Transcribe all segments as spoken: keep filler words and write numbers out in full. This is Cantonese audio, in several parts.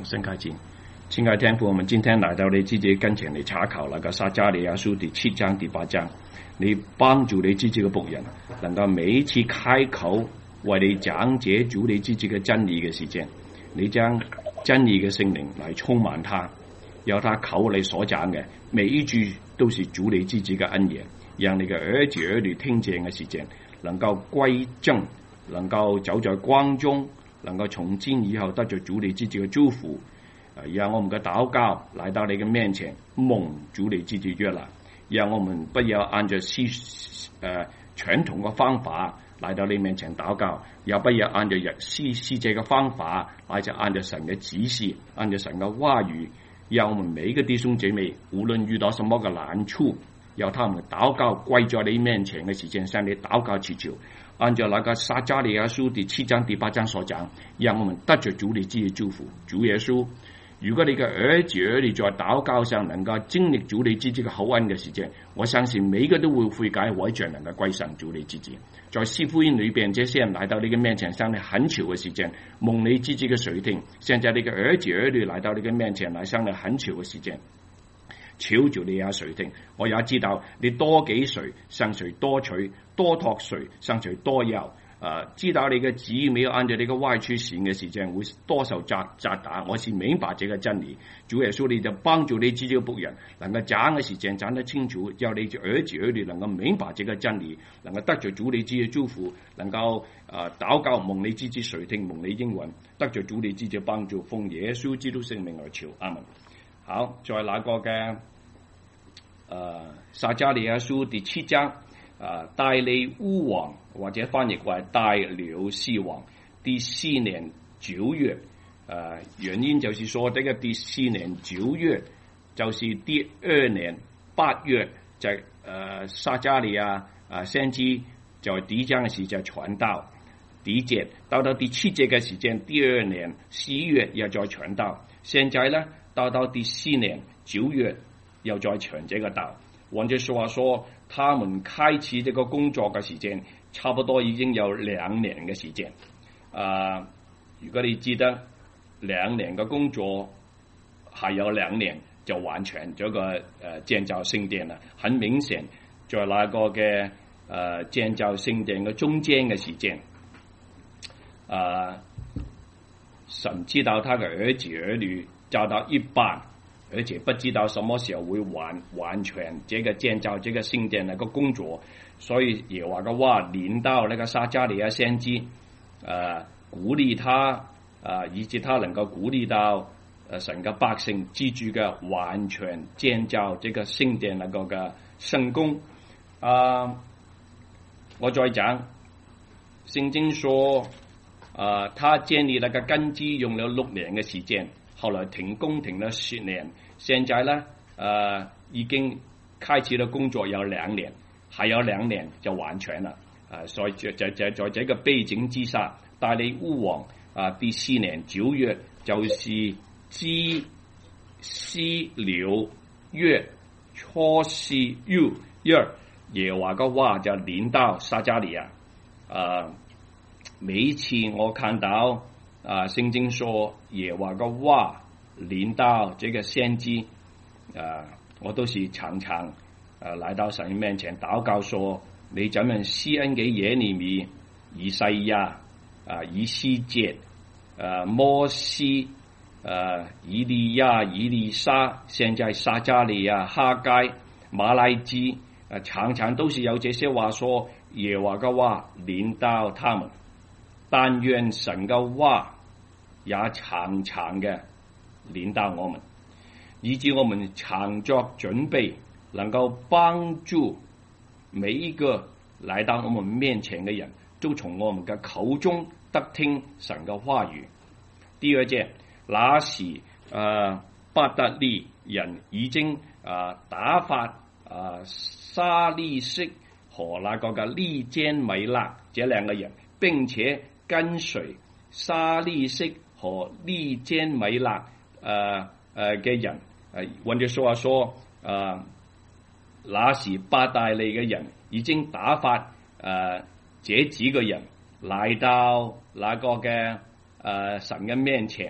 先開始。親愛的天父，我們今天來到你自己跟前嚟查考那個撒迦利亞書第七章第八章，你幫助你自己嘅僕人，能夠每一次開口為你講解主你自己嘅真理嘅時間，你將真理嘅聖靈嚟充滿他，由他口裏所講嘅每一句都是主你自己嘅恩言，讓你嘅兒子兒女聽見嘅時間能夠歸正，能夠走在光中，能夠從今以後得着主你自己嘅祝福。讓我們嘅禱告來到你嘅面前，蒙主你自己悅納。讓我們不要按照世誒傳統嘅方法來到你面前禱告，也不要按照世世界嘅方法，或者按照神嘅指示，按照神嘅話語。讓我們每一個弟兄姐妹，無論遇到什麼嘅難處，要他們禱告跪在你面前嘅時間，向你禱告祈求。按照那個撒迦利亞書第七章第八章所講，讓我們得着主你自己祝福。主耶穌，如果你嘅兒子兒女在禱告上能夠經歷主你自己嘅厚恩嘅時間，我相信每一個都會悔改悔罪，能夠歸順主你自己。在四福音裏邊，這些人來到你嘅面前向你懇求嘅時間，蒙你自己嘅垂聽。現在你嘅兒子兒女來到你嘅面前來向你懇求嘅時間，求主你也垂聽。我也知道你多給誰，向誰多取；多託誰，向誰多要。誒、呃，知道你嘅旨意沒有按照你嘅歪處行嘅時間，會多受責責打。我是明白這個真理。主耶穌，你就幫助你自己嘅僕人，能夠講嘅時間講得清楚，叫你兒子兒女能夠明白這個真理，能夠得着主你自己嘅祝福，能夠誒禱告蒙你自己垂聽，蒙你應允，得着主你自己嘅幫助，奉耶穌基督聖名而求，阿門。好，在那個嘅誒撒迦利亞書第七章。啊，大利烏王或者翻譯為大流士王第四年九月，啊，原因就是說，這個第四年九月就是第二年八月，就誒撒迦利亞啊先知在第一章嘅時就傳道，第一節到到第七節嘅時間，第二年十一月又再傳道，現在呢到到第四年九月又再傳這個道。換句說話說，他們開始這個工作嘅時間，差不多已經有兩年嘅時間。啊，如果你記得兩年嘅工作，還有兩年就完成咗個誒建造聖殿啦。很明顯，在那個嘅誒建造聖殿嘅中間嘅時間，啊，神知道他嘅兒子兒女找到一半。而且不知道什麼時候會完完全這個建造這個聖殿那個工作，所以耶和華嘅話臨到那個撒迦利亞先知，誒、呃、鼓勵他，誒、呃、以致他能夠鼓勵到誒神嘅百姓記住嘅完全建造這個聖殿那個嘅聖工。啊、呃，我再講，聖經說，啊、呃，他建立那個根基用了六年嘅時間。後來停工停了十年，現在呢，誒、呃、已經開始了工作有兩年，還有兩年就完全了。啊、呃，所以在在在在這個背景之下，大利烏王啊、呃、第四年九月，就是基司流月初四月，耶和華嘅話就臨到撒迦利亞。啊、呃，每一次我看到。啊，聖經說耶和華嘅話臨到這個先知，啊，我都是常常啊來到神面前禱告說，你怎樣施恩給耶利米、以賽亞、啊以西結、啊摩西、啊以利亞、以利沙，現在撒迦利亞、哈該、馬拉基，啊常常都是有這些話說耶和華嘅話臨到他們，但願神嘅話也常常嘅臨到我們，以致我們常作準備，能夠幫助每一個來到我們面前嘅人，都從我們嘅口中得聽神嘅話語。第二節，那時誒伯特利人已經誒、呃、打發誒沙利色和那個嘅利堅米勒這兩個人，並且跟隨沙利色和利堅米勒誒誒嘅人，誒換句說話說，誒、呃、那時伯特利嘅人已經打發誒、呃、這幾個人來到那個嘅誒、呃、神嘅面前，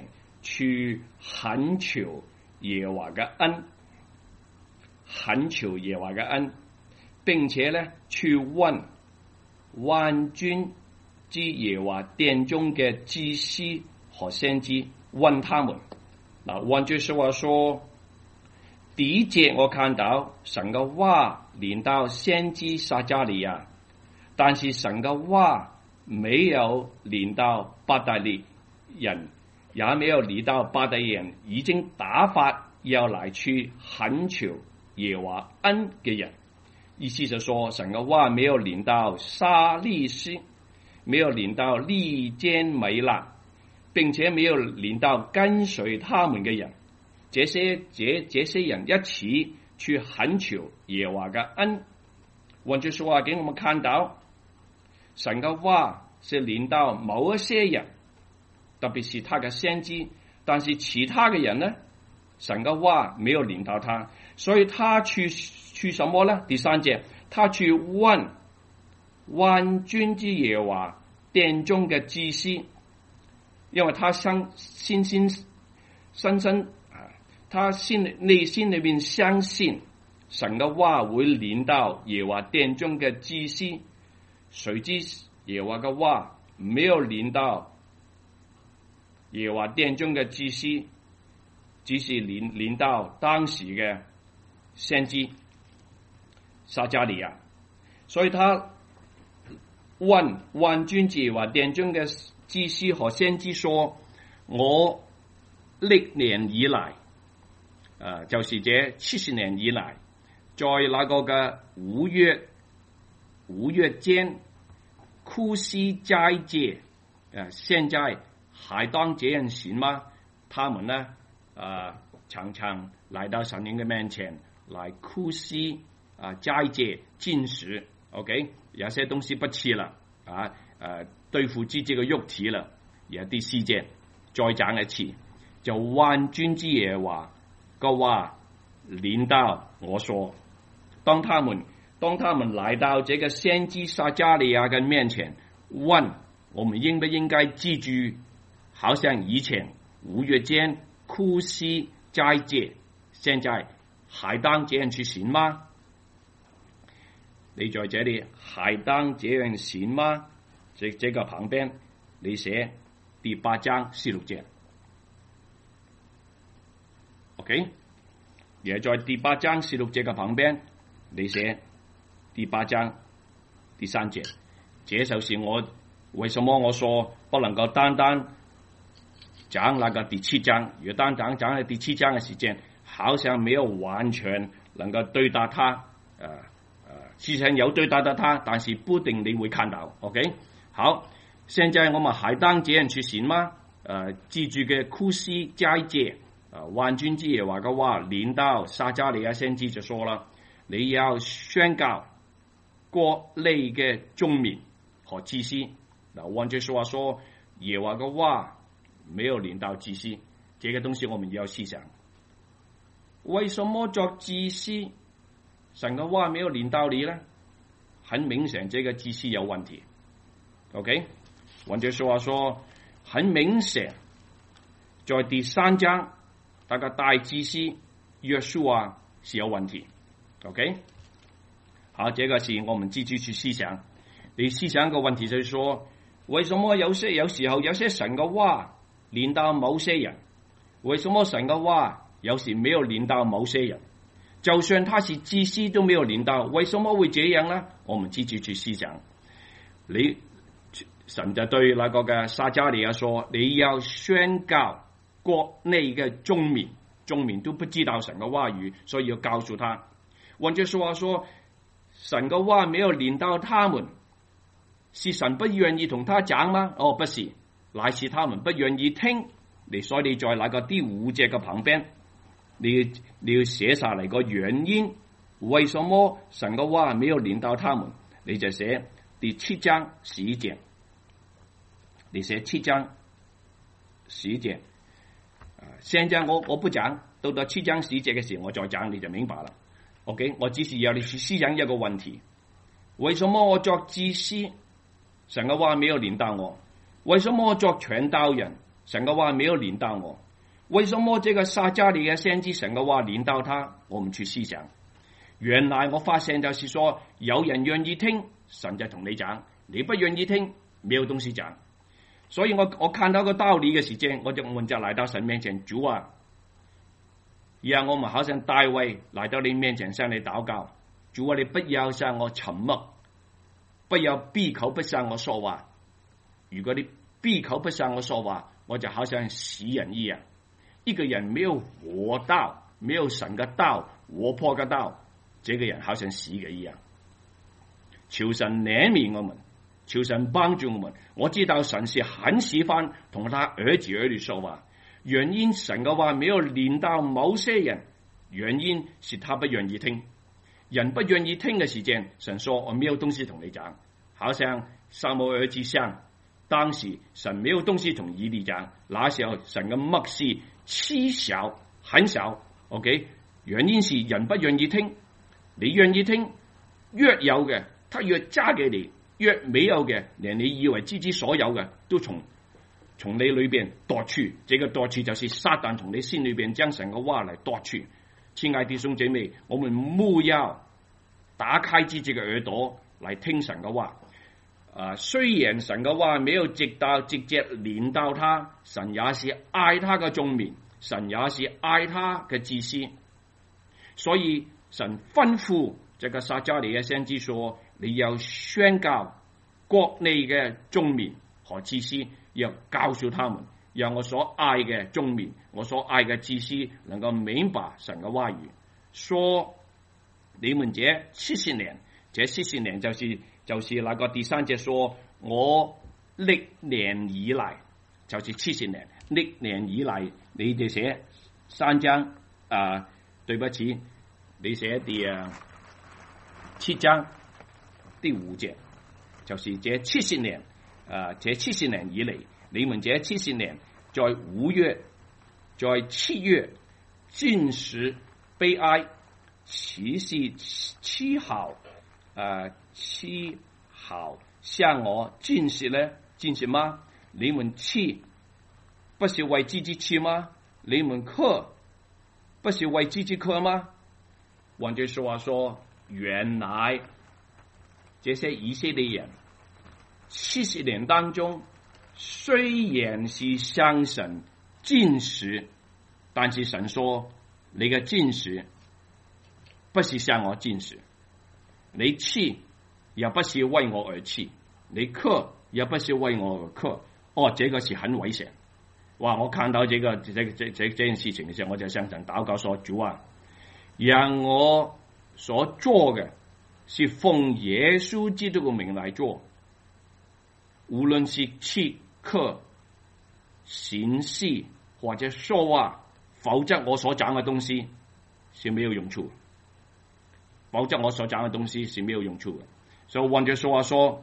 去懇求耶和華嘅恩，懇求耶和華嘅恩，並且咧去問萬軍之耶和華殿中嘅祭司和先知，問他們。嗱，換句說話說，第一節我看到神嘅話臨到先知撒迦利亞，但是神嘅話沒有臨到伯特利人，也沒有臨到伯特利人已經打發要來去懇求耶和華恩嘅人。意思就說，神嘅話沒有臨到沙利斯，沒有臨到利堅米勒，並且沒有臨到跟隨他們嘅人。這些這這些人一起去懇求耶和華嘅恩。換句說話，給我們看到神嘅話是臨到某一些人，特別是他嘅先知，但是其他嘅人呢，神嘅話沒有臨到他，所以他去去什麼呢？第三節，他去問萬軍之耶和華殿中嘅祭司，因為他相先先深深啊，他心內心裏面相信神嘅話會臨到耶和華殿中嘅祭司，誰知耶和華嘅話沒有臨到耶和華殿中嘅祭司，只是臨臨到當時嘅先知撒迦利亞，所以他問萬軍之耶和華殿中嘅祭司和先知說：我歷年以來，誒、呃，就是這七十年以來，在那個嘅五月五月間哭泣齋戒，誒、呃，現在還當這樣行嗎？他們呢，誒、呃，常常來到神人嘅面前來哭泣啊，齋戒禁食 ，OK， 有些東西不吃了啊，誒、呃，對付自己嘅肉體了。有第四節再講一次，就萬軍之耶和華嘅話臨到我說，當他們當他們來到這個先知撒迦利亞嘅面前，問我們應不應該記住，好像以前五月間哭泣齋戒，現在還當這樣去行嗎？你在這裏還當這樣行嗎？這這個旁邊你寫第八章十六節 ，OK， 也在第八章十六節嘅旁邊你寫第八章第三節。這就是我為什麼我說不能夠單單講那個第七章，如果單單講喺第七章嘅時間，好像沒有完全能夠對答他，呃事實上有對答到他，但是不一定你會看到 ，OK？ 好，現在我們還當這樣去行嗎？呃，記住嘅哭泣齋戒，啊，萬軍之耶和華嘅話臨到撒迦利亞先知就說了，你要宣告各類嘅眾民和祭司。嗱，換句說話說，耶和華嘅話沒有臨到祭司，這個東西我們要思想。為什麼做祭司？神嘅話沒有臨到你呢？很明顯，這個祭司有問題。OK， 換句說話說，很明顯，在第三章，那個大祭司約書亞是有問題。OK， 好，這個是我們自己去思想。你思想個問題就是說，為什麼有些有時候有些神嘅話臨到某些人？為什麼神嘅話有時沒有臨到某些人？就算他是祭司都沒有臨到，為什麼會這樣呢？我們自己去思想。你神就對那個嘅撒迦利亞說：你要宣告國內嘅眾民，眾民都不知道神嘅話語，所以要告訴他。換句說話說，神嘅話沒有臨到他們，是神不願意同他講嗎？哦，不是，乃是他們不願意聽。你所以你在那個第五節嘅旁邊。你你要寫下嚟個原因，為什麼神嘅話沒有臨到他們？你就寫第七章十一節，你寫七章十一節。啊，現在我我不講，到到七章十一節嘅時候我再講，你就明白啦。OK， 我只是要你去思想一個問題：為什麼我作祭司，神嘅話沒有臨到我？為什麼我作傳道人，神嘅話沒有臨到我？ 為什麼這個撒迦利亞先知神嘅話臨到他？我們去思想。原來我發現就是說，有人願意聽，神就同你講；你不願意聽，沒有東西講。所以我我看到個道理嘅時間，我就我就來到神面前，主啊，讓我們好像大衛來到你面前向你禱告。主啊，你不要向我沉默，不要閉口不向我說話。如果你閉口不向我說話，我就好像死人一樣。一個人沒有活道，沒有神嘅道，活潑嘅道，這個人好像死嘅一樣。求神憐憫我們，求神幫助我們。我知道神是很喜歡同他兒子兒女說話，原因神嘅話沒有臨到某些人，原因是他不願意聽。人不願意聽嘅時間，神說我沒有東西同你講。好像撒母耳記上，當時神沒有東西同以利講，那時候神嘅默示稀少很少。OK， 原因是人不願意聽。你願意聽，越有嘅他越加給你，越沒有嘅連你以為自己所有嘅都從從你裏邊奪去。這個奪去就是撒旦從你心裏邊將神嘅話嚟奪去。親愛的弟兄姐妹，我們務要打開自己嘅耳朵嚟聽神嘅話。啊，雖然神嘅話沒有直到直接連到他，神也是愛他嘅眾民，神也是愛他嘅祭司，所以神吩咐這個撒迦利亞先知說：你要宣告國內嘅眾民和祭司，要告訴他們，讓我所愛嘅眾民，我所愛嘅祭司能夠明白神嘅話語。說你們這七十年，這七十年就是就是那個第三節說，我歷年以來就是七十年，歷年以來你哋寫三章啊、呃，對不起，你寫第啊七章第五節，就是這七十年啊、呃，這七十年以來，你們這七十年在五月，在七月禁食悲哀，其是七號啊。七好向我禁食呢？禁食嗎？你們吃不是為自己吃嗎？你們喝不是為自己喝嗎？換句說話說，原來這些以色列人七十年當中，雖然是向神禁食，但是神說你嘅禁食不是向我禁食，你吃也不是為我而吃，你喝也不是為我而喝。哦，這個是很危險。哇！我看到這個這這這這件事情嘅時候，我就向神禱告說：主啊，讓我所做嘅是奉耶穌基督嘅名來做，無論是吃喝行事或者說話，否則我所講嘅東西是沒有用處，否則我所講嘅東西是沒有用處嘅。所以換句說話說，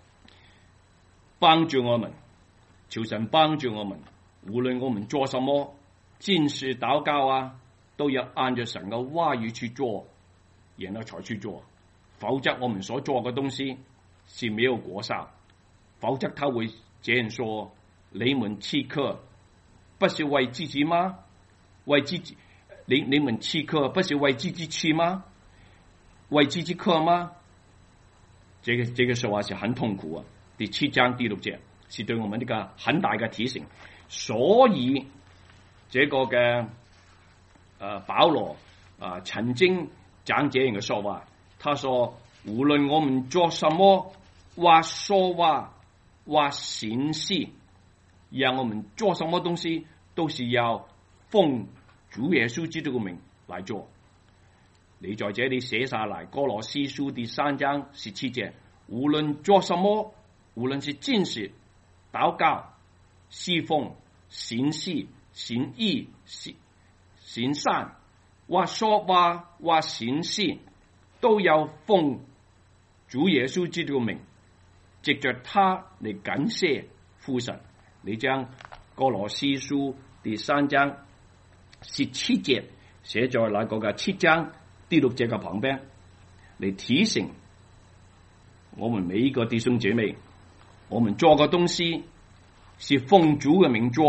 幫助我們，求神幫助我們，無論我們做什麼，禁食禱告啊，都要按照神嘅話語去做，然後才去做，否則我們所做嘅東西是沒有果效，否則他會這樣說：你們吃喝不是為自己嗎？為自己，你你們吃喝不是為自己吃嗎？為自己喝嗎？這個這個說話是很痛苦啊！第七章第六節是對我們呢個很大嘅提醒，所以這個嘅呃保羅啊、呃、曾經講這樣嘅說話，他說：無論我們做什麼，或說話，或行事，讓我們做什麼東西，都是要奉主耶穌基督嘅名來做。你在這裏寫下來，歌羅西書第三章十七節，無論做什麼，無論是禁食、禱告、侍奉、行事、行義、行行善，或說話或行事，都要奉主耶穌基督嘅名，藉着他嚟感謝父神。你將歌羅西書第三章十七節寫在那個嘅七章第六節嘅旁邊，嚟提醒我們每一個弟兄姐妹，我們做嘅東西是奉主嘅名做，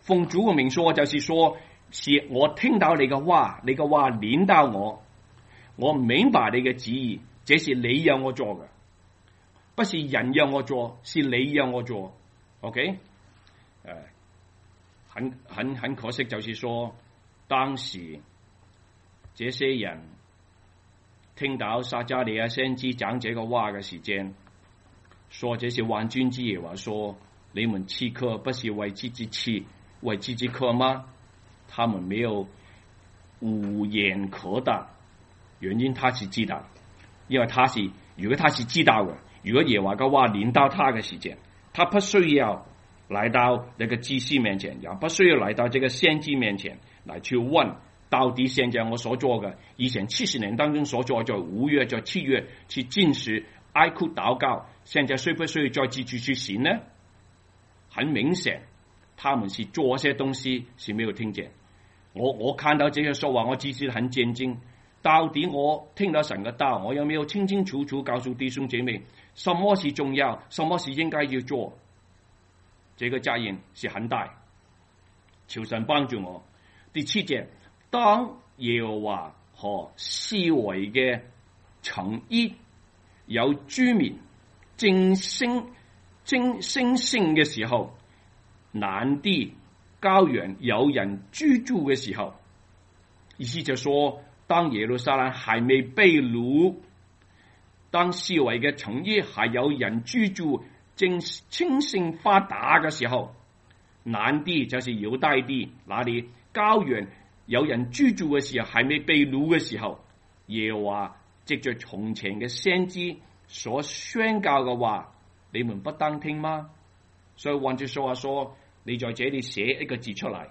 奉主嘅名說，就是說，是我聽到你嘅話，你嘅話領導我，我明白你嘅旨意，這是你讓我做嘅，不是人讓我做，是你讓我做。OK， 誒，很很很可惜，就是說，當時這些人聽到撒迦利亞先知講這個話嘅時間，說這是萬軍之耶和華說，你們吃喝不是為自己吃，為自己喝嗎？他們沒有無言可答，原因他是知道，因為他是如果他是知道嘅，如果耶和華嘅話臨到他嘅時間，他不需要來到那個祭司面前，也不需要來到這個先知面前來去問，到底現在我所做嘅，以前七十年當中所做，在五月在七月去禁食哀哭禱告，現在需不需要再繼續去行呢？很明顯，他們是做些東西是沒有聽見。我我看到這些說話，我只是很震驚。到底我聽到神嘅道，我有沒有清清楚楚告訴弟兄姐妹，什麼是重要，什麼是應該要做？這個責任是很大，求神幫助我。第七節，當耶和華和四圍嘅城邑有居民正升正升升嘅時候，南地高原有人居住嘅時候，意思就說，當耶路撒冷還未被擄，當四圍嘅城邑還有人居住，正興盛發達嘅時候，南地就是猶大地，那裏高原有人居住嘅時候，還未被擄嘅時候，耶和華藉着從前嘅先知所宣教嘅話，你們不當聽嗎？所以換句說話說，你在這裏寫一個字出來，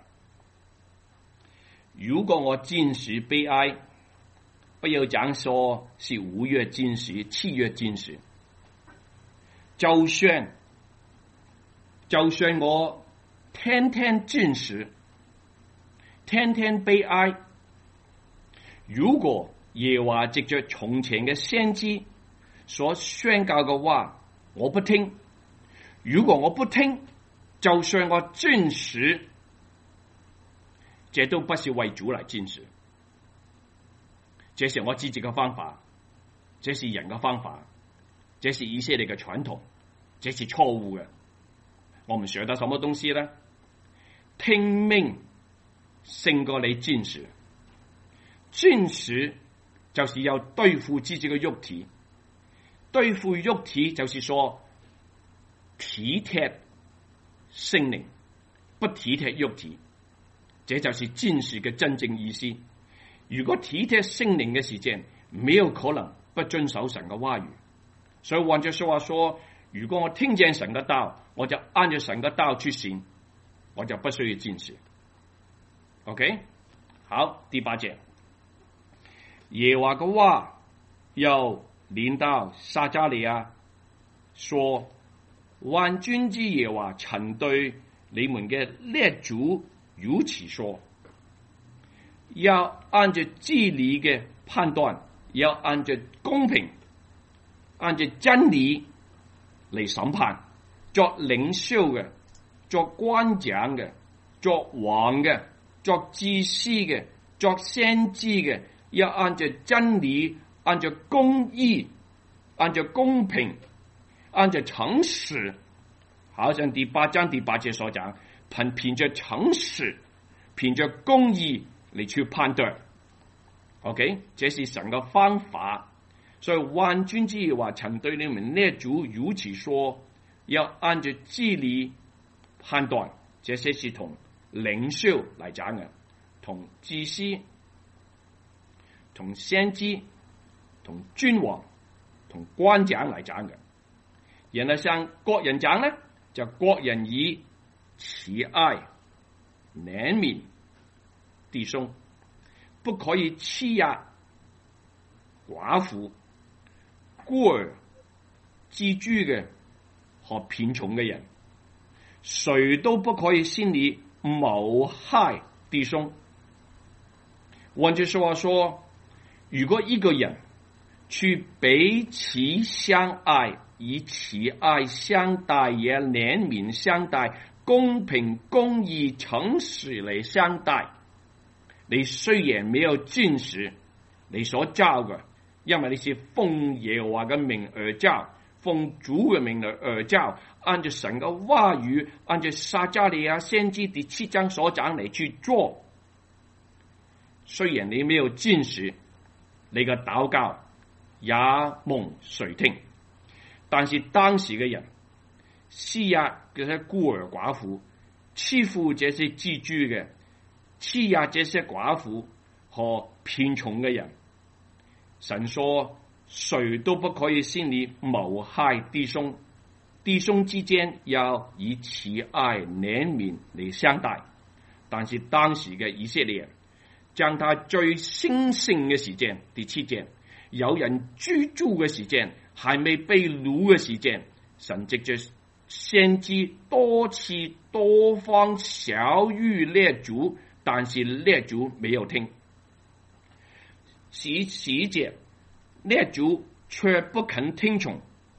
如果我禁食悲哀，不要講說是五月禁食、七月禁食，就算就算我天天禁食，天天悲哀，如果耶和華藉着從前嘅先知所宣教嘅話，我不聽，如果我不聽，就算我禁食，這都不是為主來禁食，這是我自己嘅方法，這是人嘅方法，這是以色列嘅傳統，這是錯誤嘅。我們學到什麼東西呢？聽命勝過你禁食，禁食就是要對付自己嘅肉體，對付肉體就是說體貼聖靈，不體貼肉體，這就是禁食嘅真正意思。如果體貼聖靈嘅時間，沒有可能不遵守神嘅話語。所以換句說話說，如果我聽見神嘅道，我就按照神嘅道去行，我就不需要禁食。OK， 好，第八節，耶和華嘅話又臨到撒迦利亞說，萬軍之耶和華曾對你們嘅列祖如此說，要按照治理嘅判斷，要按照公平，按照真理嚟審判，作領袖嘅，作官長嘅，作王嘅，作祭司嘅，作先知嘅，要按照真理，按照公義，按照公平，按照誠實，好像第八章第八節所講，憑憑着誠實，憑着公義嚟去判斷。OK， 這是神嘅方法。所以萬軍之耶和華曾對你們列祖如此說，要按照治理判斷。這些是同領袖嚟講嘅，同祭司、同先知、同君王、同官長嚟講嘅。然後向國人講呢，就國人以慈愛憐憫弟兄，不可以欺壓寡婦、孤兒、寄居嘅和貧窮嘅人，誰都不可以心裏謀害弟兄。換句說話說，如果一個人去彼此相愛，以慈愛相待，也憐憫相待， 公平、公義、誠實嚟相待。你雖然沒有禁食，你所交嘅，因為你是奉耶和華嘅名而交，奉主嘅名而交，按照神嘅話語，按照撒迦利亞先知第七章所講嚟去做。雖然你沒有禁食，你嘅禱告也蒙垂聽。但是當時嘅人施壓這些孤兒寡婦，欺負這些寄居嘅，欺壓這些寡婦和貧窮嘅人。神說，誰都不可以先你謀害弟兄，弟兄之間要以慈愛憐憫嚟相待。但是當時嘅以色列人，將他最興盛嘅時間，第七節，有人居住嘅時間，還未被擄嘅時間，神藉着先知多次多方曉諭列祖，但是列祖沒有聽。十十節，列祖卻不肯聽從，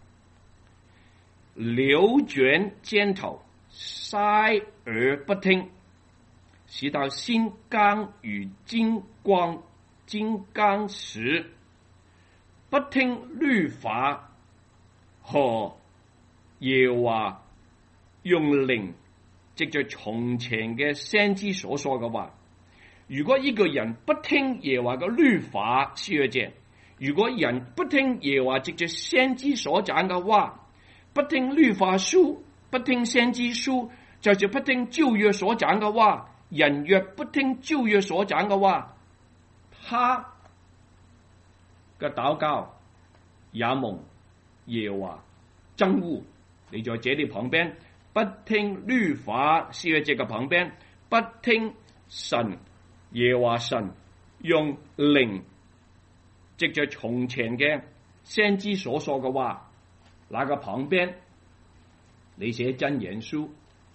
流捲肩頭，塞而不聽，直到心剛如金光金剛石，不聽律法和耶和華用靈藉着從前嘅先知所說嘅話。如果一個人不聽耶和華嘅律法，十二節，如果人不聽耶和華藉着先知所講嘅話，不聽律法書，不聽先知書，就是不聽舊約所講嘅話。人若不聽舊約所講嘅話，他嘅禱告也蒙耶和華憎惡。你在這裏旁邊，不聽律法，是喺這個旁邊，不聽神耶和華神用靈藉着從前嘅先知所說嘅話，那個旁邊你寫箴言書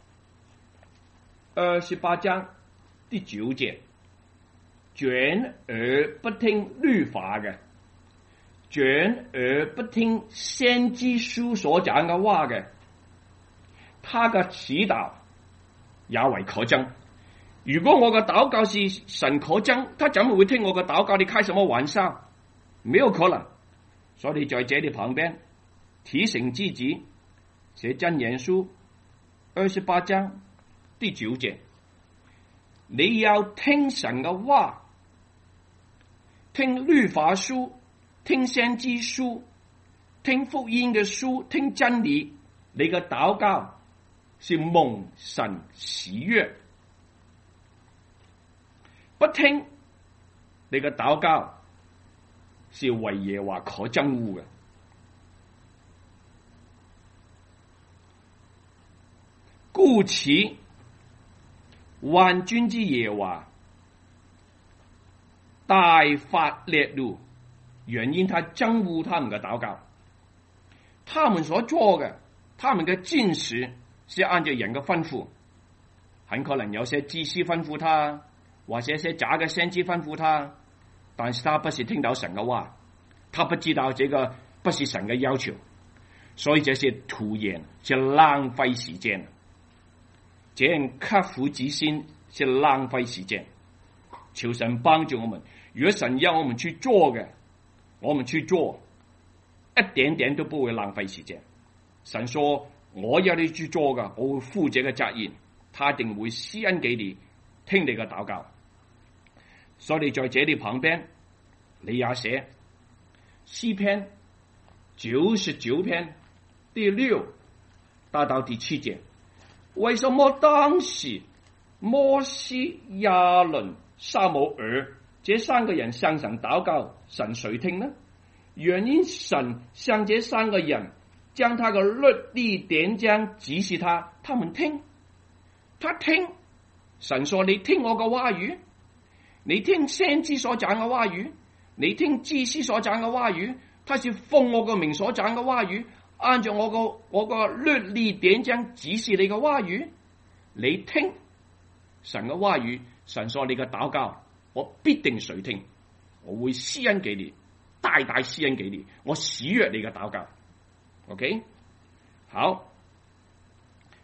二十八章第九節，轉而不聽律法嘅，轉而不聽先知書所講嘅話嘅，他嘅祈禱也為可憎。如果我嘅禱告是神可憎，他怎麼會聽我嘅禱告？你開什麼玩笑？沒有可能。所以在這裏旁邊提醒自己寫箴言書二十八章第九節，你要聽神嘅話，聽律法書，聽先知書，聽福音嘅書，聽真理。你嘅禱告是蒙神喜悅，不聽你嘅禱告是為耶和華可憎惡嘅。故此萬軍之耶和華大發烈怒，原因他憎惡他們嘅禱告。他們所做嘅，他們嘅禁食是按照人嘅吩咐，很可能有些祭司吩咐他，或者些假嘅先知吩咐他，但是他不是聽到神嘅話，他不知道這個不是神嘅要求，所以這是徒然，是浪費時間。這樣刻苦己心是浪費時間。求神幫助我們，如果神要我們去做嘅，我們去做，一點點都不會浪費時間。神說我要你去做嘅，我會負這個責任，他一定會施恩給你，聽你嘅禱告。所以在這裏旁邊你也寫詩篇九十九篇第六到到第七節，為什麼當時摩西、亞倫、撒母耳這三個人向神禱告，神誰聽呢？原因神向這三個人將他的律例典章指示他，他們聽，他聽。神說你聽我嘅話語，你聽先知所講嘅話語，你聽祭司所講嘅話語，他是奉我個名所講嘅話語，按照我個我個律例典章指示你嘅話語，你聽神嘅話語。神說你嘅禱告我必定垂聽，我會施恩給你，大大施恩給你，我喜悅你嘅禱告。OK， 好，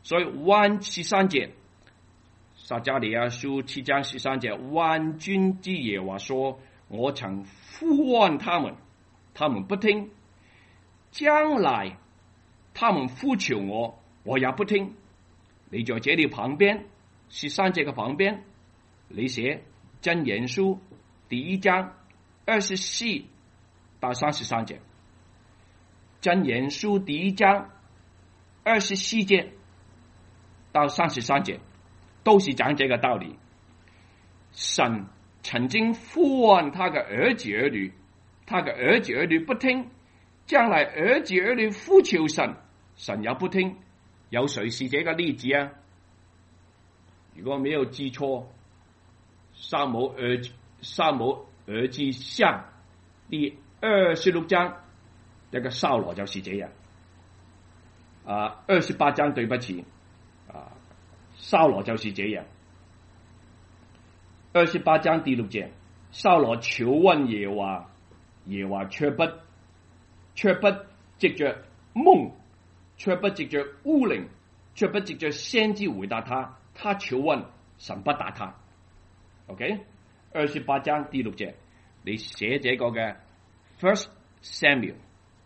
所以萬十三節，撒迦利亞書七章十三節，萬軍之耶和華說：我曾呼喚他們，他們不聽；將來他們呼求我，我也不聽。你在這裏旁邊，十三節嘅旁邊，你寫箴言書第一章二十四到三十三節。箴言書第一章二十四節到三十三節，都是講這個道理。神曾經呼喚他嘅兒子兒女，他嘅兒子兒女不聽，將來兒子兒女呼求神，神也不聽。有誰是這個例子啊？如果沒有記錯，撒母耳撒母耳記上第二十六章，這個掃羅就是這樣。啊，二十八章對不起，啊，掃羅就是這樣。二十八章第六節，掃羅求問耶和華，耶和華卻不卻不藉着夢，卻不藉着烏靈，卻不藉着先知回答他。他求問，神不答他。OK， 二十八章第六節，你寫這個嘅 First Samuel，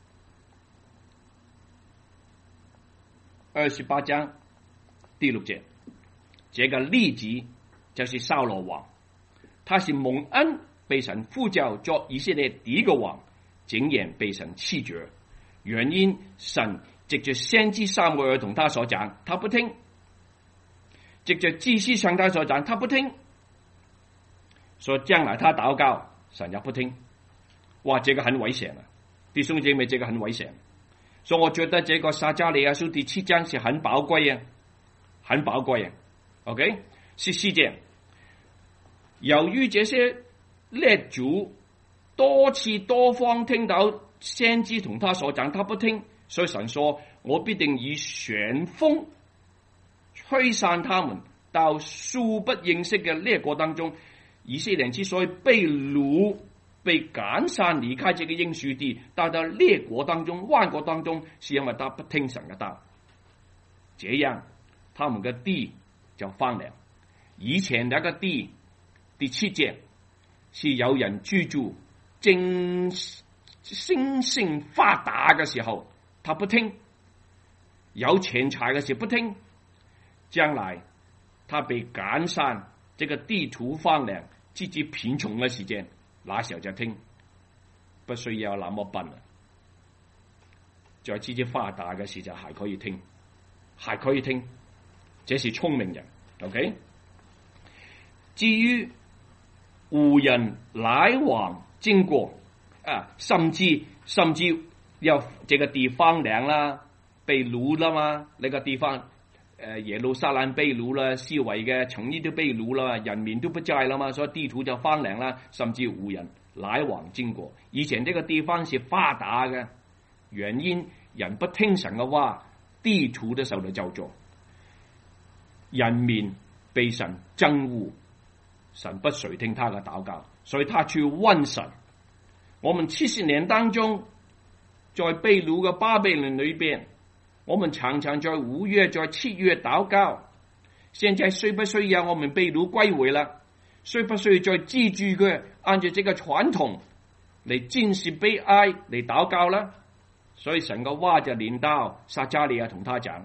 二十八章第六節，這個例子就是掃羅王，他是蒙恩被神呼召作以色列第一個王，竟然被神棄絕，原因神藉着先知撒母耳同他所講，他不聽；藉着祭司向他所講，他不聽。所以將來他禱告，神也不聽。哇，這個很危險啊！弟兄姐妹，這個很危險。所以我覺得這個撒迦利亞書第七章是很寶貴啊，很寶貴啊。OK， 十四節，由於這些列祖多次多方聽到先知同他所講，他不聽，所以神說：我必定以旋風吹散他們到素不認識嘅列國當中。以色列人之所以被擄、被趕散離開這個應許地，到到列國當中、萬國當中，是因為他不聽神嘅道，這樣他們嘅地就荒涼。以前那個地，第七節是有人居住、正興盛發達嘅時候，他不聽；有錢財嘅時候不聽，將來他被趕散，這個地土荒涼、自己貧窮嘅時間，那時候就聽，不需要那麼笨啊！在自己發達嘅時候還可以聽，還可以聽，這是聰明人。OK， 至於胡人來往經過啊，甚至甚至要這個地方涼啦，被擄啦嘛，那個地方。誒，耶路撒冷被擄啦，四圍嘅城邑都被擄啦，人民都不在啦嘛，所以地土就荒涼啦，甚至胡人來往經過。以前呢個地方是發達嘅，原因人不聽神嘅話，地土都受到咒詛，人民被神憎惡，神不垂聽他嘅禱告，所以他去問神。我們七十年當中，在被擄嘅巴比倫裏邊，我們常常在五月、在七月禱告。現在需不需要我們被擄歸回了？需不需要再記住佢，按照這個傳統嚟戰士悲哀嚟禱告啦？所以神嘅話就臨到撒迦利亞同他講，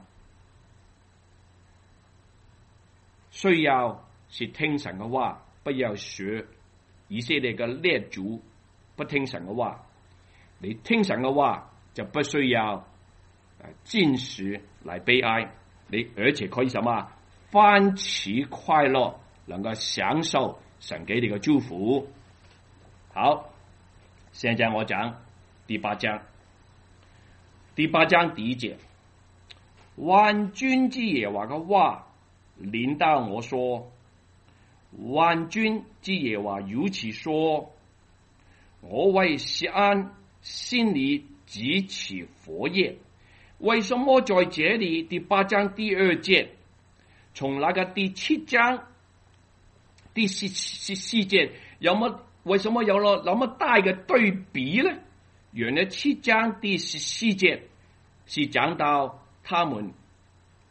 需要是聽神嘅話，不要學以色列嘅列祖不聽神嘅話。你聽神嘅話就不需要戰士來悲哀，你而且可以什麼歡喜快樂，能夠享受神給你嘅祝福。好，現在我講第八章，第八章第一節，萬軍之耶和華嘅話臨到我說，萬軍之耶和華如此說，我為錫安心裏舉起火焰。為什麼在這裏第八章第二節，從那個第七章第十十四節有乜？為什麼有了那麼大嘅對比呢？原來七章第十四節是講到他們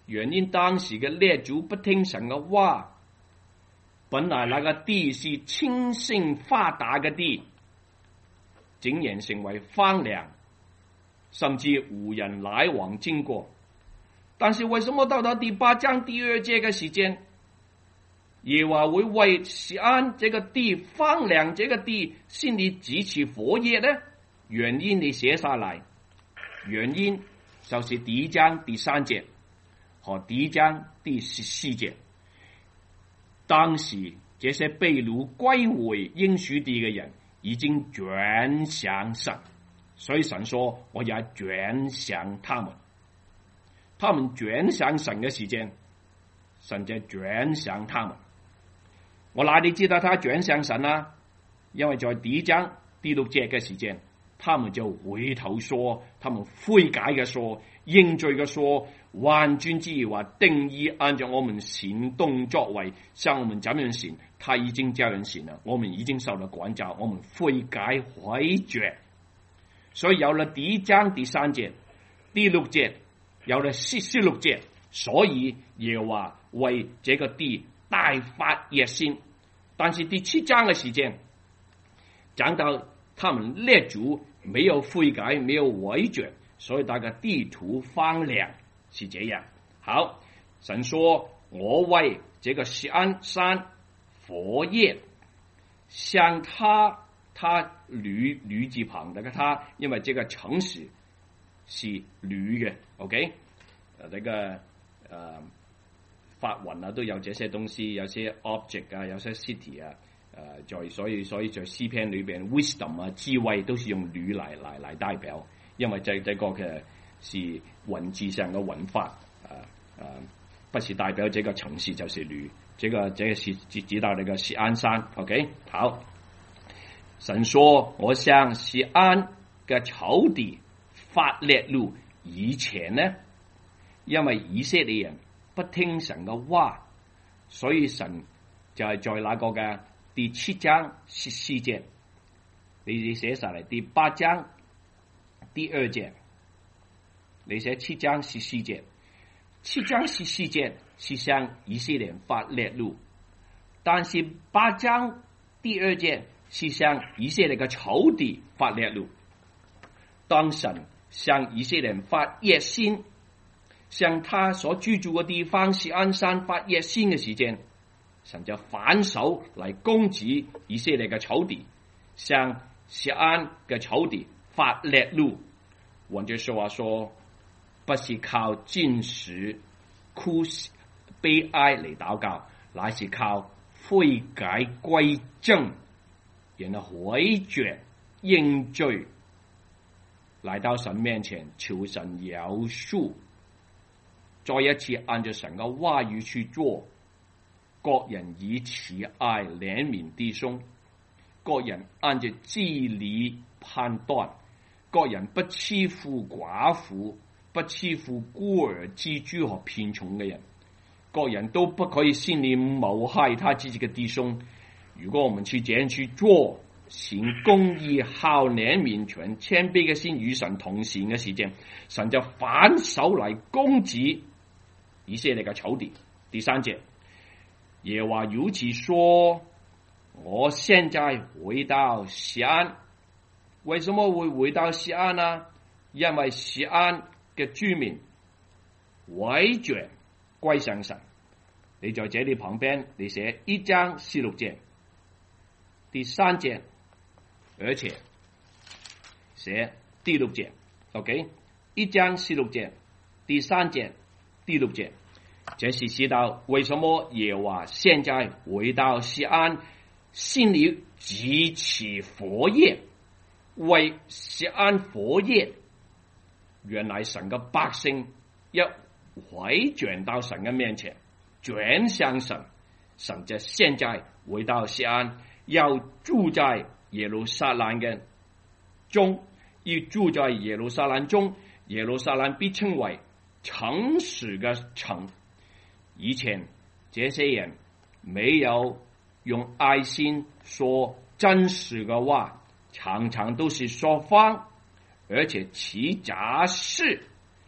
原因當時嘅列祖不聽神嘅話，本來那個地是清盛發達嘅地，竟然成為荒涼，甚至無人來往經過。但是為什麼到到第八章第二節嘅時間，耶和華會為錫安這個地荒涼這個地心裏舉起火焰呢？原因你寫下來，原因就是第一章第三節和第一章第十四節。當時這些被擄歸回應許地嘅人已經轉向神，所以神說我也轉向他們。他們轉向神嘅時間，神就轉向他們。我哪裏知道他轉向神啊？因為在第一章第六節嘅時間，他們就回頭說，他們悔改嘅說，認罪嘅說，完全之話定義按照我們行動作為，像我們怎樣行，他已經這樣行了，我們已經受了管教，我們悔改回轉。所以有了第一章第三節、第六節，有了十十六節，所以耶和華為這個地大發熱心。但是第七章嘅時間講到他們列祖沒有悔改，沒有回轉，所以大家地土荒涼，是這樣。好，神說我為這個錫安山火焰，像他他驢驢字旁那個他，因為這個城市是驢嘅 ，OK？ 誒，呢個誒法文啊都有這些東西，有些 object 啊，有些 city 啊，誒，在所以所以在詩篇裏邊 wisdom 啊智慧都是用驢嚟嚟嚟代表，因為這這個嘅是文字上嘅文法，誒誒，不是代表這個城市就是驢，這個這個是指指到那個錫安山 ，OK？ 好，神說我向錫安嘅草地發烈怒，以前呢，因為以色列人不聽神嘅話，所以神就係在那個嘅第七章十四節，你你寫晒嚟，第八章第二節，你寫七章十四節，七章十四節是向以色列人發烈怒，但是八章第二節是向以色列嘅草地發烈怒。當神向以色列人發熱心，向他所居住嘅地方錫安山發熱心嘅時間，神就反手嚟攻擊以色列嘅草地，向錫安嘅草地發烈怒。換句說話說，不是靠禁食、哭悲哀嚟禱告，乃是靠悔改歸正，然後回轉認罪，來到神面前求神饒恕，再一次按照神嘅話語去做。各人以慈愛憐憫弟兄，各人按照知理判斷，各人不欺負寡婦，不欺負孤兒、蜘蛛和貧窮嘅人，各人都不可以心裏謀害他自己嘅弟兄。如果我們去這樣去做，行公義、好憐憫、存謙卑嘅心與神同行嘅時間，神就反手嚟攻擊以色列嘅草地。第三節，耶和華如此說：我現在回到錫安。為什麼會回到錫安呢？因為錫安嘅居民回轉歸向神。你在這裏旁邊，你寫一章十六節，第三節，而且寫第六節 ，OK？ 一章十六節，第三節，第六節，這是知道為什麼耶和華現在回到錫安，心裏舉起火焰，為錫安火焰。原來神嘅百姓一回轉到神嘅面前，轉向神，神就現在回到錫安，要住在耶路撒冷嘅中，要住在耶路撒冷中，耶路撒冷被稱為誠實嘅城。以前這些人沒有用愛心說真實嘅話，常常都是說謊，而且起假誓。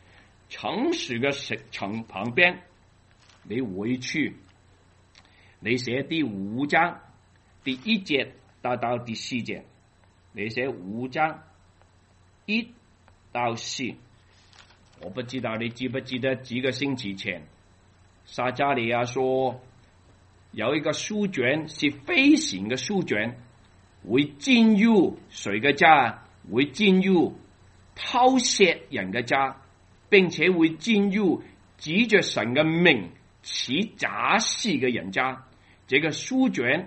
城市嘅城旁邊，你回去，你寫第五章第一節到到第四節，你寫五章一到四。我不知道你記不記得幾個星期前，撒迦利亞說有一個書卷是飛行嘅書卷，會進入誰嘅家？會進入偷竊人嘅家，並且會進入指着神嘅名起假誓嘅人家。這個書卷，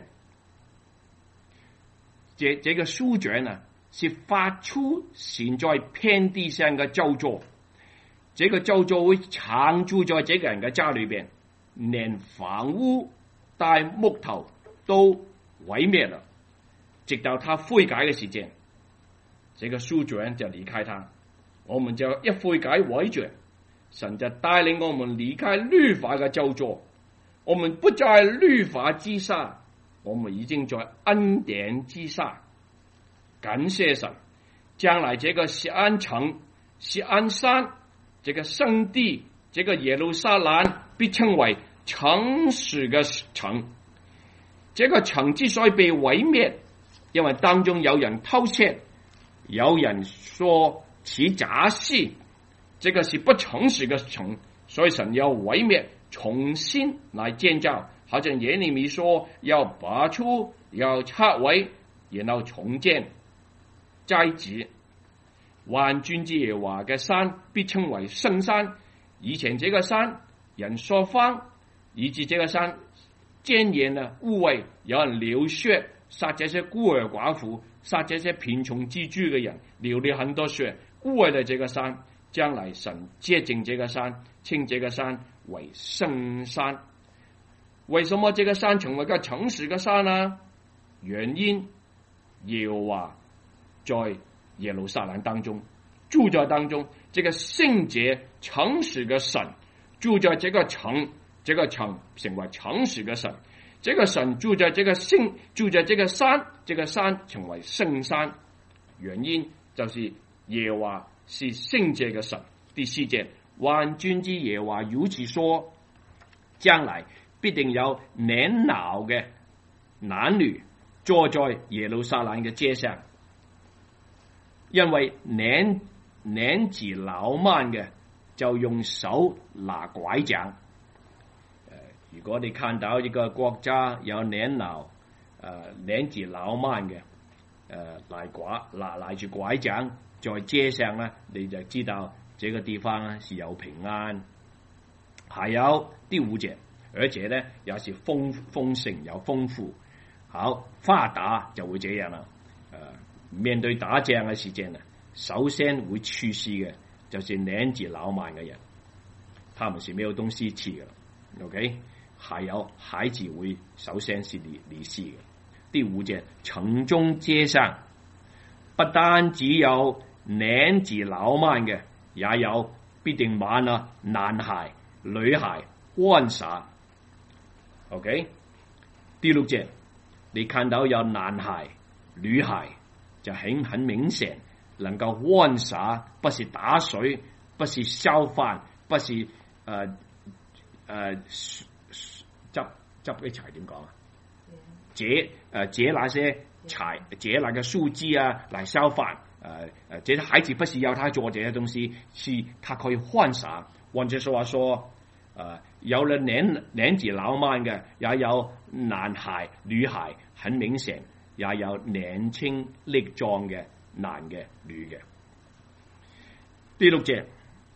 這這個書卷啊，是發出現在遍地上嘅咒詛。這個咒詛會藏住在這個人嘅家裏邊，連房屋帶木頭都毀滅了，直到他悔改嘅時間，這個書卷就離開他，我們就一悔改毀絕，神就帶領我們離開律法嘅咒詛，我們不在律法之下，我們已經在恩典之下。感謝神，將來這個錫安城、錫安山，這個聖地，這個耶路撒冷被稱為誠實嘅城。這個城之所以被毀滅，因為當中有人偷竊，有人說起假誓，這個是不誠實嘅城，所以神要毀滅，重新來建造。好像耶利米說要拔出，要拆毀，然後重建齋子。萬軍之耶和華嘅山必稱為聖山。以前這個山人說謊，以致這個山漸漸啊污穢，有人流血殺這些孤兒寡婦，殺這些貧窮之居嘅人，流了很多血，污穢了這個山。將來神潔淨這個山，稱這個山為聖山。為什麼這個山成為個誠實嘅山啊？原因耶和華在耶路撒冷當中住在當中，這個聖潔誠實嘅神住在這個城，這個城成為誠實嘅神。這個神住在這個聖，住在這個山，這個山成為聖山。原因就是耶和華是聖潔嘅神。第四節，萬軍之耶和華如此說，將來必定有年老嘅男女坐在耶路撒冷嘅街上，因為年年紀老邁嘅就用手拿拐杖。如果你看到一個國家有年老誒、呃、年紀老邁嘅誒拿拐拿拿住拐杖在街上咧，你就知道這個地方咧是有平安。還有第五節，而且咧也是豐豐盛有豐富。好，發達就會這樣啦。誒、呃，面對打仗嘅時間啊，首先會出事嘅就是年紀老邁嘅人，他們是沒有東西吃嘅。OK。還有孩子會首先是離離世嘅。第五節，城中街上不單只有年紀老邁嘅，也有必定滿了男孩女孩玩耍。OK， 第六節，你看到有男孩女孩就很很明顯能夠玩耍，不是打水，不是燒飯，不是誒誒。呃呃執執啲柴點講啊？折誒折那些柴，折那個樹枝啊，來燒飯。誒誒，這孩子不是要他做這些東西，是他可以玩耍。或者說話說，誒、呃、有了年年紀老邁嘅，也有男孩女孩，很明顯，也有年輕力壯嘅男嘅女嘅。第六節。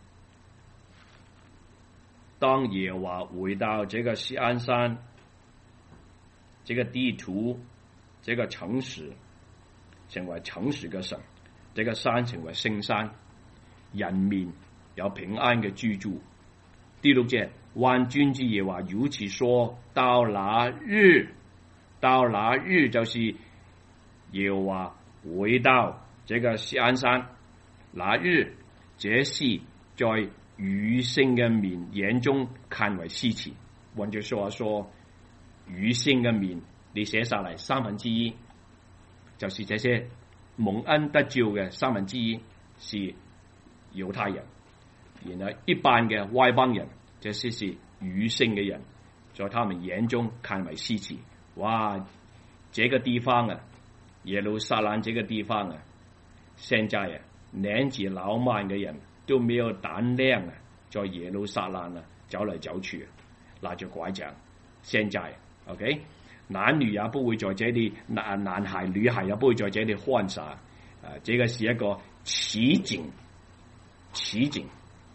當耶和華回到這個錫安山，這個地圖，這個城市成為誠實嘅神，這個山成為聖山，人民有平安嘅居住。第六節，萬軍之耶和華如此說，到那日，到那日就是耶和華回到這個錫安山，那日這是在餘剩嘅民眼中看為稀奇。換句說話說，餘剩嘅民你寫下嚟三分之一，就是這些蒙恩得救嘅三分之一是猶太人， 然後一般嘅外邦人，這些是餘剩嘅人，在他們眼中看為稀奇。哇！這個地方啊，耶路撒冷這個地方啊，現在啊年紀老邁嘅人都沒有膽量啊，在耶路撒冷啊走來走去，拿着拐杖。現在 ，OK， 男女也不會在這裏，男男孩女孩也不會在這裏歡灑。啊，這個是一個奇景，奇景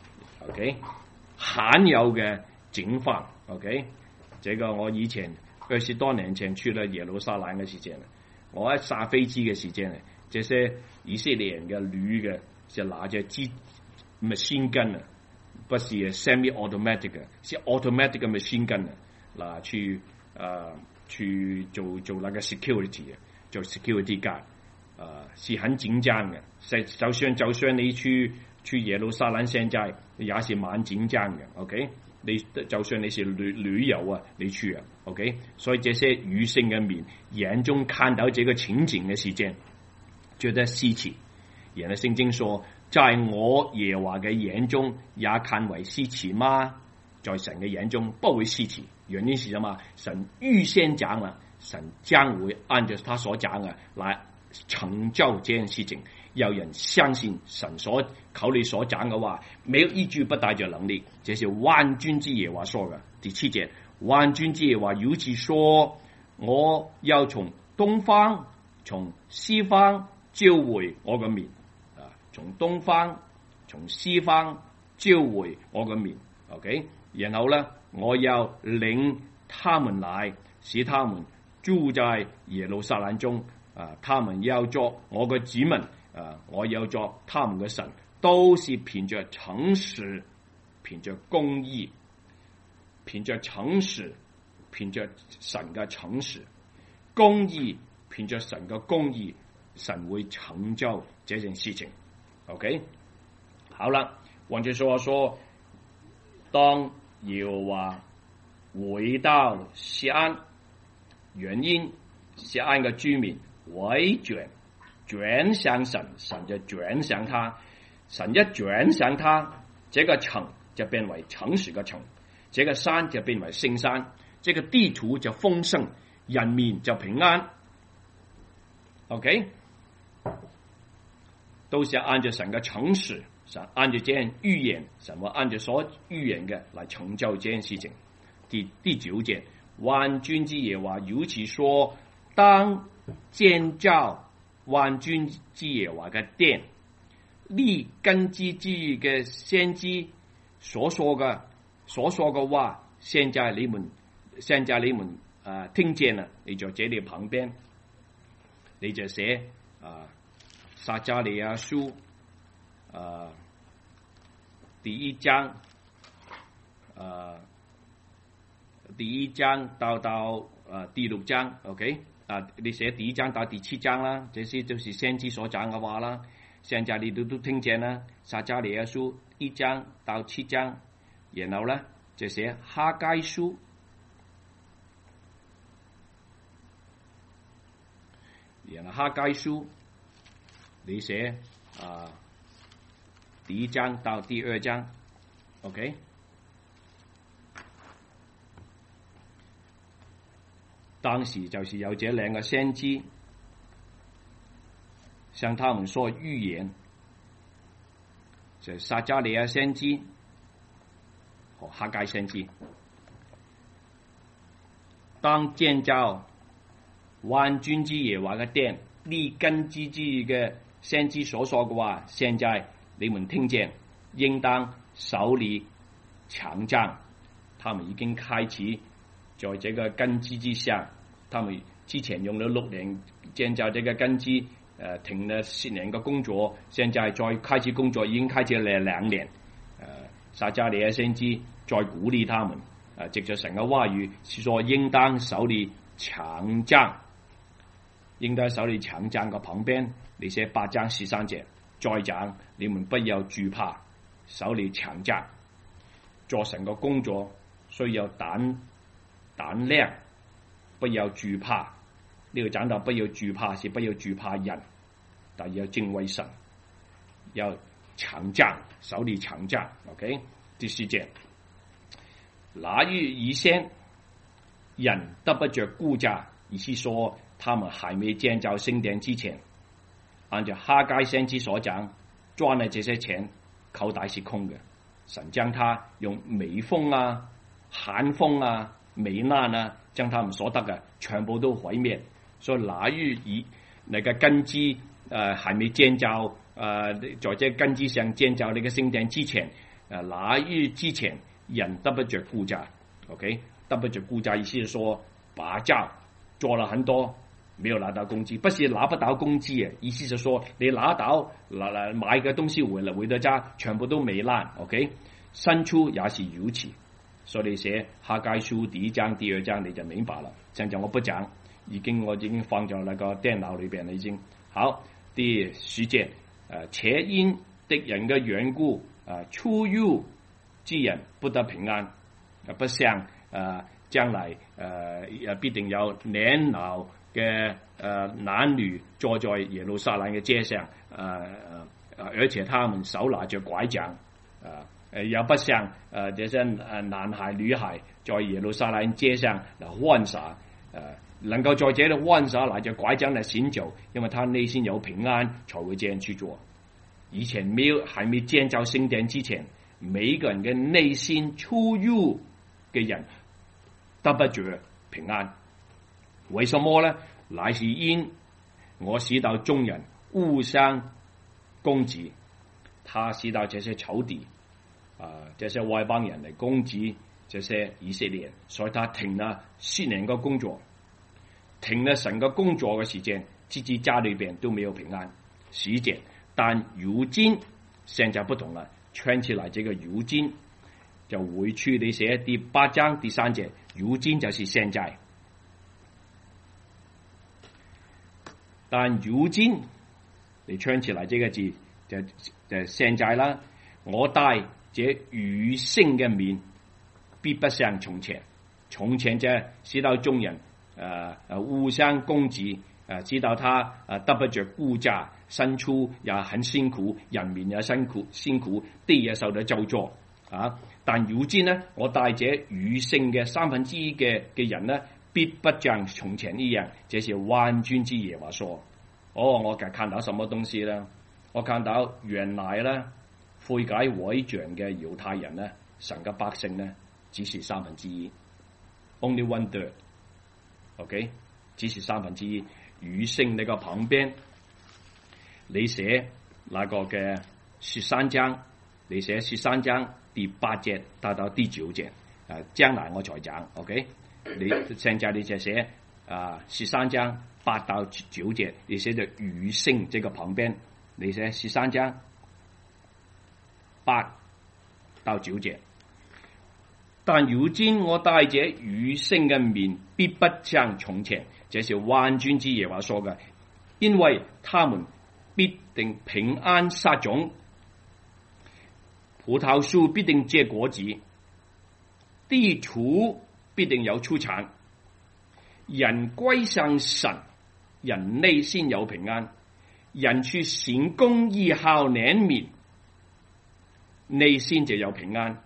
，OK， 罕有嘅景況 ，OK， 這個我以前二十多年前去了耶路撒冷嘅時間，我一下飛機嘅時間呢，這些以色列人嘅女嘅就拿着機 machine gun 啊，不是 semi-automatic 嘅，是 automatic 嘅 machine gun 啊，嗱去啊去做做那個 security 嘅，做 security guard。啊，是很緊張嘅，就算就算你去去耶路撒冷現在也是蠻緊張嘅 ，OK？ 你就算你是旅旅遊啊，你去啊 ，OK？ 所以這些餘剩嘅民眼中看到這個情景嘅時間，覺得稀奇。然後聖經說，在我耶和華嘅眼中也看為稀奇嗎？在神嘅眼中不會稀奇，原因是什麼？神預先講了，神將會按照他所講嘅來成就這件事情，有人相信神所口裏所講嘅話，沒有一句不帶着能力。這是萬軍之耶和華說嘅。第七節，萬軍之耶和華如此說：我要從東方、從西方召回我嘅民。啊，從東方、從西方召回我嘅民。OK， 然後呢，我要領他們來，使他們住在耶路撒冷中。啊！他們要作我嘅子民，啊！我要作他們嘅神，都是憑着誠實，憑着公義，憑着誠實，憑着神嘅誠實，公義，憑着神嘅公義，神會成就這件事情。OK， 好啦，換句說話說，當耶和華回到錫安，原因錫安嘅居民回轉轉向神，神就轉向他，神一轉向他，這個城就變為誠實嘅城，這個山就變為聖山，這個地土就豐盛，人民就平安。OK， 都是按照神嘅誠實，神按照這樣預言，神會按照所預言嘅來成就這件事情。第第九節，萬軍之耶和華如此說：當建造萬軍之耶和華嘅殿，立根基之餘嘅先知所說嘅所說嘅話，現在你們現在你們啊、呃、聽見了，你就這裏旁邊，你就寫啊撒迦利亞書啊第一章啊第一章到到啊第六章 ，OK。啊！你寫第一章到第七章啦，這些就是先知所講嘅話啦。現在你都都聽見啦，撒迦利亞書一章到七章，然後咧就寫哈該書，然後哈該書你寫啊第一章到第二章 ，OK。當時就是有這兩個先知向他們說預言，就是撒迦利亞先知和哈該先知。當建造萬軍之耶和華嘅殿，立根基之餘嘅先知所說嘅話，現在你們聽見，應當手裏強壯。他們已經開始在這個根基之下。他們之前用了六年建造這個根基，呃，停了十年嘅工作，現在再開始工作，已經開始了兩年。呃，撒迦利亞先知再鼓勵他們，呃，藉着神嘅話語，是說應當手裏強壯，應當手裏強壯嘅旁邊，你寫八章十三節，再講你們不要懼怕，手裏強壯，做神嘅工作需要膽膽量。不要懼怕，呢、這個講到不要懼怕，是不要懼怕人，但要敬畏神，要強佔，手裏強佔。OK， 第四節，那於以先人得不着估價，意思說他們還沒建造聖殿之前，按照哈該先知所講，賺了這些錢口袋是空嘅，神將他用美風啊、寒風啊、美難啊，將他們所得嘅全部都毀滅。所以那於以那個根基誒、呃，還沒建造誒、呃，在這根基上建造那個聖殿之前，誒，那於之前人得不着估價 ，OK， 得不着估價，意思是說把價做了很多，沒有拿到工資，不是拿不到工資嘅，意思是說你拿到拿來買嘅東西回來回到家，全部都沒爛 ，OK， 牲畜也是如此。所以你寫哈該書第一章、第二章你就明白了。現在我不講，已經我已經放在那個電腦裏邊了，已經好。第十節，誒，且因敵人嘅緣故，誒，出獄之人不得平安，不像誒將來誒誒必定有年老嘅誒男女坐在耶路撒冷嘅街上，誒誒，而且他們手拿着拐杖，誒誒，也不像誒這些誒男孩女孩在耶路撒冷街上嚟玩耍，誒。能夠在這裏玩耍，拿着拐杖嚟行走，因為他內心有平安，才會這樣去做。以前沒有，還沒建造聖殿之前，每個人嘅內心出獄嘅人得不着平安。為什麼呢？乃是因我使到眾人互相攻擊，他使到這些仇敵啊、呃，這些外邦人嚟攻擊這些以色列人，所以他停了四年嘅工作。停了神嘅工作嘅時間，自己家裏邊都沒有平安時間。但如今現在不同了，圈起來這個如今就回去你寫第八章第三節，如今就是現在。但如今你圈起來這個字就就現在啦。我帶這餘剩嘅面，必不像從前。從前就使到眾人。誒誒、呃，互相攻擊，誒、呃，知道他誒、呃、得不着估價，牲畜也很辛苦，人民也辛苦，辛苦地也受到咒詛啊！但如今呢，我帶這餘剩嘅三分之一嘅嘅人呢，必不像從前一樣。這是萬軍之耶和華說。哦，我看到什麼東西呢？我看到原來呢，悔改毀謗嘅猶太人呢，神嘅百姓呢，只是三分之一 ，only one third。OK， 只是三分之一。餘剩那個旁邊，你寫那個嘅十三章，你寫十三章第八節到到第九節，啊，將來我才講。OK， 你現在你就寫啊十三章八到九節，你寫的餘剩這個旁邊，你寫十三章八到九節。但如今我帶着餘剩嘅面，必不像從前。這是萬軍之耶和華說嘅，因為他們必定平安撒種，葡萄樹必定結果子，地土必定有出產。人歸向神，人內心有平安；人去行公義好憐憫，內心就有平安。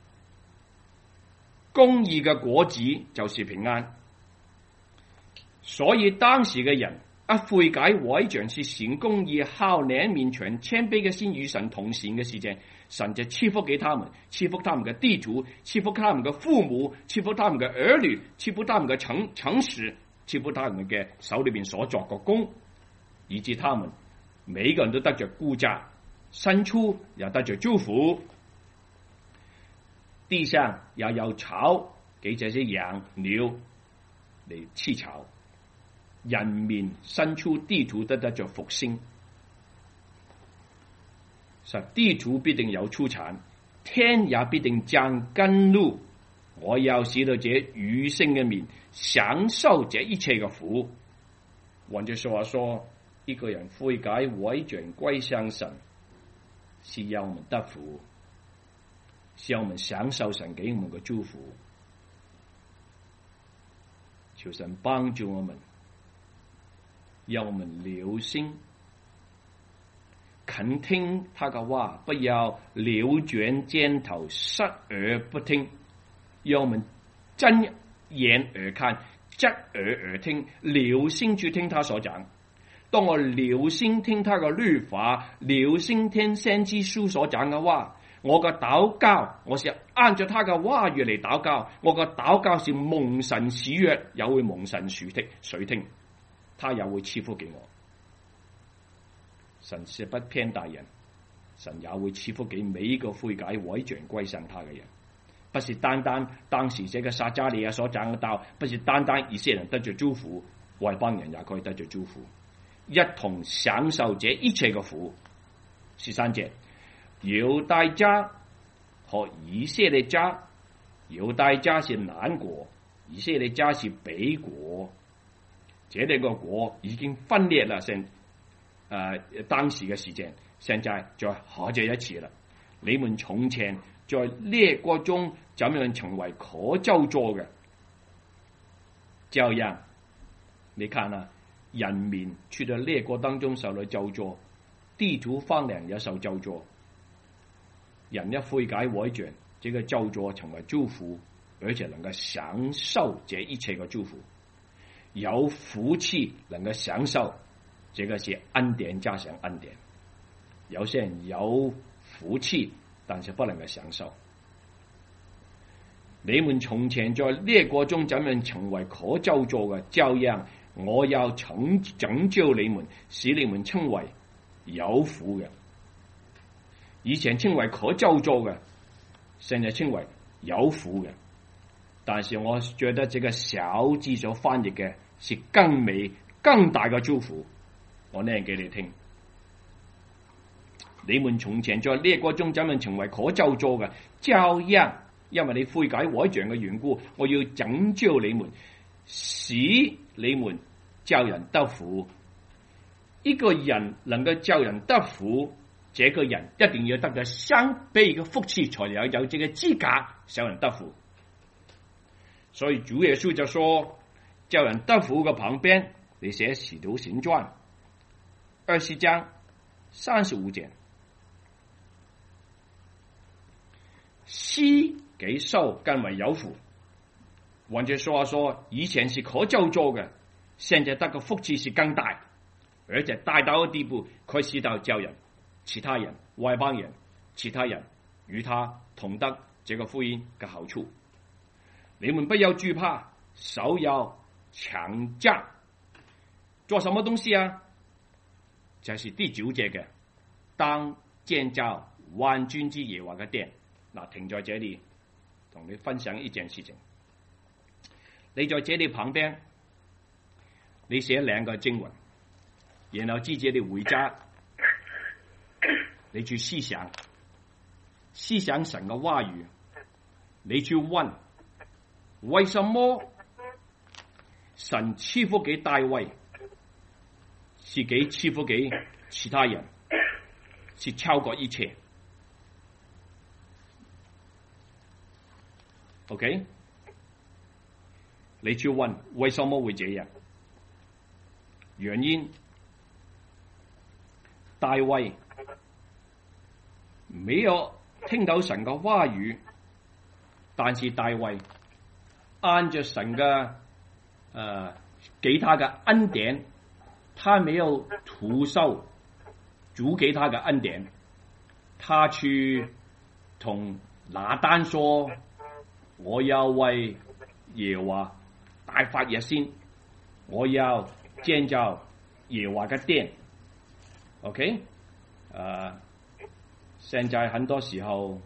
公義嘅果子就是平安，所以當時嘅人一悔改毀謗，是行公義好憐憫全謙卑嘅心與神同行嘅事情，神就賜福給他們，賜福他們嘅地主，賜福他們嘅父母，賜福他們嘅兒女，賜福他們嘅城城市，賜福他們嘅手裏邊所作嘅工，以致他們每個人都得着估價，牲畜又得着祝福。地上也有草給這些羊牛嚟吃草，人民牲畜地土都得着復興。實地土必定有出產，天也必定降甘露。我要使到這餘剩嘅民享受這一切嘅福。換句說話說，一個人悔改委轉歸向神，是要我們得福，是要我們享受神給我們嘅祝福。求神幫助我們，讓我們留心肯聽他嘅話，不要扭轉肩頭，側耳不聽。讓我們睜眼而看，側耳而聽，留心去聽他所講。當我留心聽他嘅律法，留心聽先知書所講嘅話，我嘅禱告，我是按照他嘅話語嚟禱告，我嘅禱告是蒙神喜悅，也會蒙神垂聽，垂聽，他也會賜福給我。神是不偏待人，神也會賜福給每一個悔改委轉歸向他嘅人。不是單單當時這個撒迦利亞所講嘅道，不是單單以色列人得着祝福，外邦人也可以得着祝福，一同享受這一切嘅福。十三節，猶大家和以色列家，猶大家是南國，以色列家是北國，這兩個國已經分裂了。現誒當時嘅時間，現在再合在一起了。你們從前在列國中怎樣成為可咒詛嘅，這樣你看啊，人民去到列國當中受了咒詛，地土荒涼也受咒詛。人一悔改委轉，這個咒詛成為祝福，而且能夠享受這一切嘅祝福，有福氣能夠享受，這個是恩典加上恩典。有些人有福氣，但是不能夠享受。你們從前在列國中怎樣成為可咒詛嘅，照樣我要拯拯救你們，使你們稱為有福嘅。以前稱為可咒詛嘅，現在稱為有福嘅。但是我覺得這個小字所翻譯嘅是更美、更大嘅祝福。我念給你聽。你們從前在列國中怎樣成為可咒詛嘅，照樣因為你悔改委轉嘅緣故，我要拯救你們，使你們叫人得福。一個人能夠叫人得福，這個人一定要得到相比嘅福氣，才有有這個資格使人得福。所以主耶穌就說，叫人得福嘅旁邊，你寫使徒行傳二十章三十五節。施給受更為有福，換句說話說，以前是可咒詛嘅，現在得個福氣是更大，而且大到個地步，可以使到叫人、其他人、外邦人、其他人與他同得這個福音嘅好處。你們不要懼怕，手要強壯，做什麼東西啊？就是第九節嘅，當建造萬軍之耶和華嘅殿。嗱，停在這裏，同你分享一件事情。你在這裏旁邊，你寫兩個經文，然後自己你回家，你去思想，思想神嘅話語，你去問，為什麼神賜福給大衛，是給賜福給其他人，是超過一切。OK， 你去問為什麼會這樣？原因大衛沒有聽到神嘅話語，但是大衛按着神嘅誒、呃、給他嘅恩典，他沒有徒受主給他嘅恩典，他去同拿單說，我要為耶和華大發熱心，我要建造耶和華嘅殿。OK， 誒、uh，現在很多時候，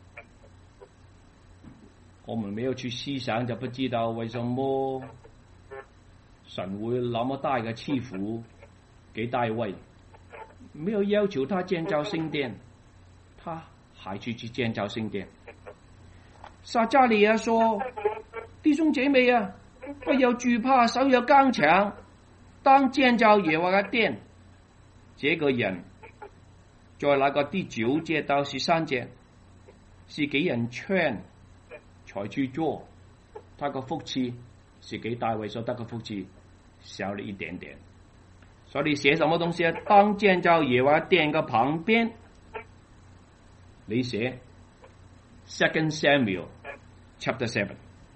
我們沒有去思想，就不知道為什麼神會那麼大嘅賜福給大衛，沒有要求他建造聖殿，他還去去建造聖殿。撒迦利亞說：弟兄姐妹啊，不要懼怕，手要剛強，當建造耶和華嘅殿。這個人在那個第九節到十三節是給人勸才去做，他個福氣是給大衛所得嘅福氣少了一點點， 所以你寫什麼東西啊？當建造耶和華殿嘅旁邊，你寫 Second Samuel Chapter Seven，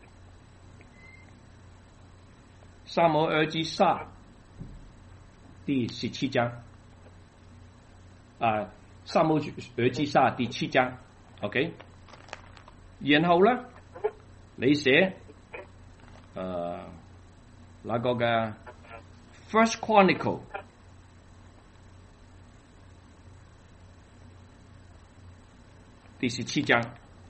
撒母耳記下第十七章，啊，撒母耳記下第七章 ，OK， 然後咧，你寫誒、呃、那個嘅 First Chronicle 第十七章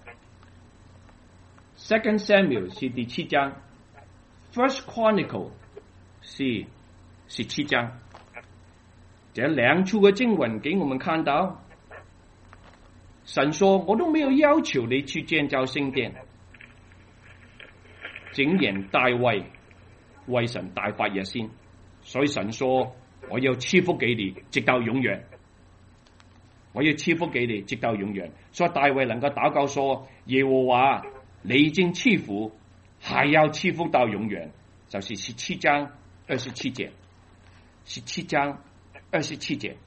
，Second Samuel 是第七章 ，First Chronicle 是十七章。這兩處嘅經文給我們看到，神說我都沒有要求你去建造聖殿，竟然大衛為神大發熱心，所以神說我要賜福給你，直到永遠。我要賜福給你，直到永遠。所以大衛能夠禱告說：耶和華，你已經賜福，還要賜福到永遠。就是十七章二十七節，十七章二十七節。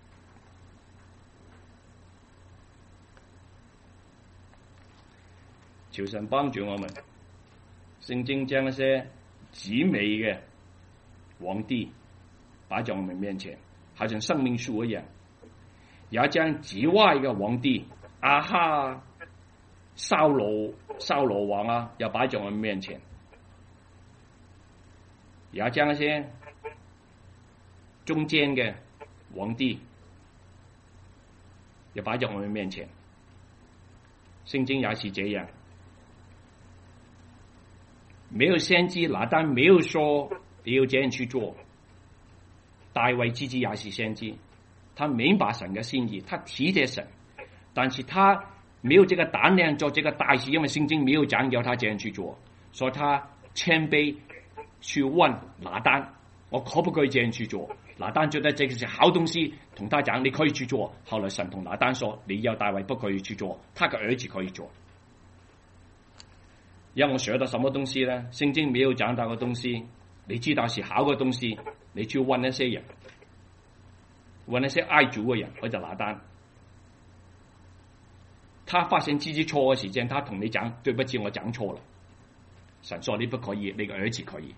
求神幫助我們，聖經將一些極美嘅皇帝擺在我們面前，好像生命樹一樣。也將極壞嘅皇帝亞哈、掃羅、掃羅王啊，又擺在我們面前。也將一些中間嘅皇帝又擺在我們面前。聖經也是這樣，沒有先知拿單沒有說你要這樣去做，大衛自己也是先知。他明白神嘅心意，他體貼神，但是他沒有這個膽量做這個大事，因為聖經沒有講叫他這樣去做，所以他謙卑去問拿單，我可不可以這樣去做？拿單覺得這個是好東西，同他講你可以去做。後來神同拿單說，你要大衛不可以去做，他嘅兒子可以做。讓我學到什麼東西呢？聖經沒有講到嘅東西，你知道是好嘅東西，你去問那些人。問那些愛主嘅人，或者拿單，他發現自己錯嘅時間，他同你講對不起，我講錯了。神說你不可以，你個兒子可以。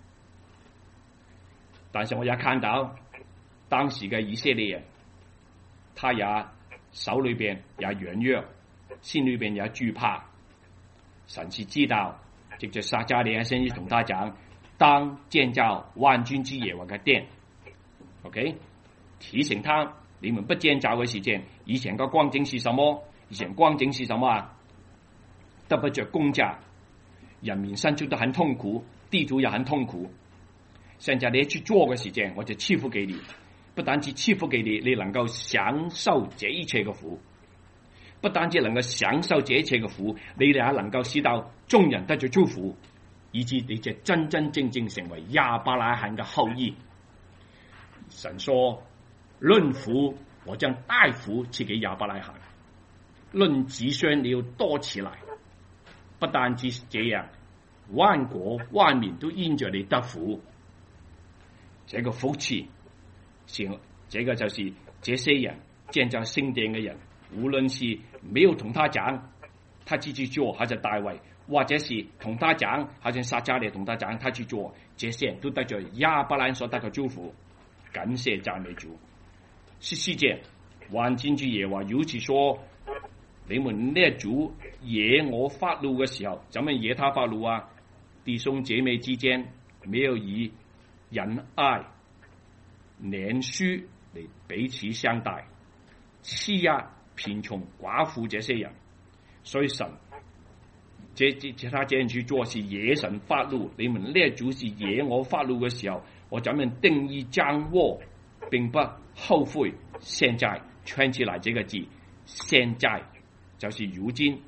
但是我也看到當時嘅以色列人，他也手裏邊也軟弱，心裏邊也懼怕。神是知道，藉着撒迦利亞先知同他講，當建造萬軍之耶和華嘅殿。OK。提醒他，你們不建造嘅時間，以前個光景是什麼？以前光景是什麼啊？得不着工價，人民生活都很痛苦，地主也很痛苦。現在你去做嘅時間，我就賜福給你，不單止賜福給你，你能夠享受這一切嘅福，不單止能夠享受這一切嘅福，你哋也能夠使到眾人得着祝福，以致你就真真正正成為亞伯拉罕嘅後裔。神說。論福，我將大福賜給亞伯拉罕；論子孫，你要多起來。不單止這樣，萬國萬民都因着你得福。這個福氣，是這個就是這些人建造聖殿嘅人，無論是沒有同他講，他自己做，或者大衛，或者是同他講，好像撒迦利同他講，他去做，這些人都得着亞伯拉罕所得嘅祝福。感謝讚美主。十四節，萬軍之耶和華如此說：你們列祖惹我發怒嘅時候，怎麼惹他發怒啊？弟兄姐妹之間沒有以仁愛、憐恤嚟彼此相待，欺壓貧窮寡婦這些人。所以神，這這他這樣去做是惹神發怒。你們列祖是惹我發怒嘅時候，我怎樣定意將禍，並不後悔。現在圈起來這個字，現在就是如今。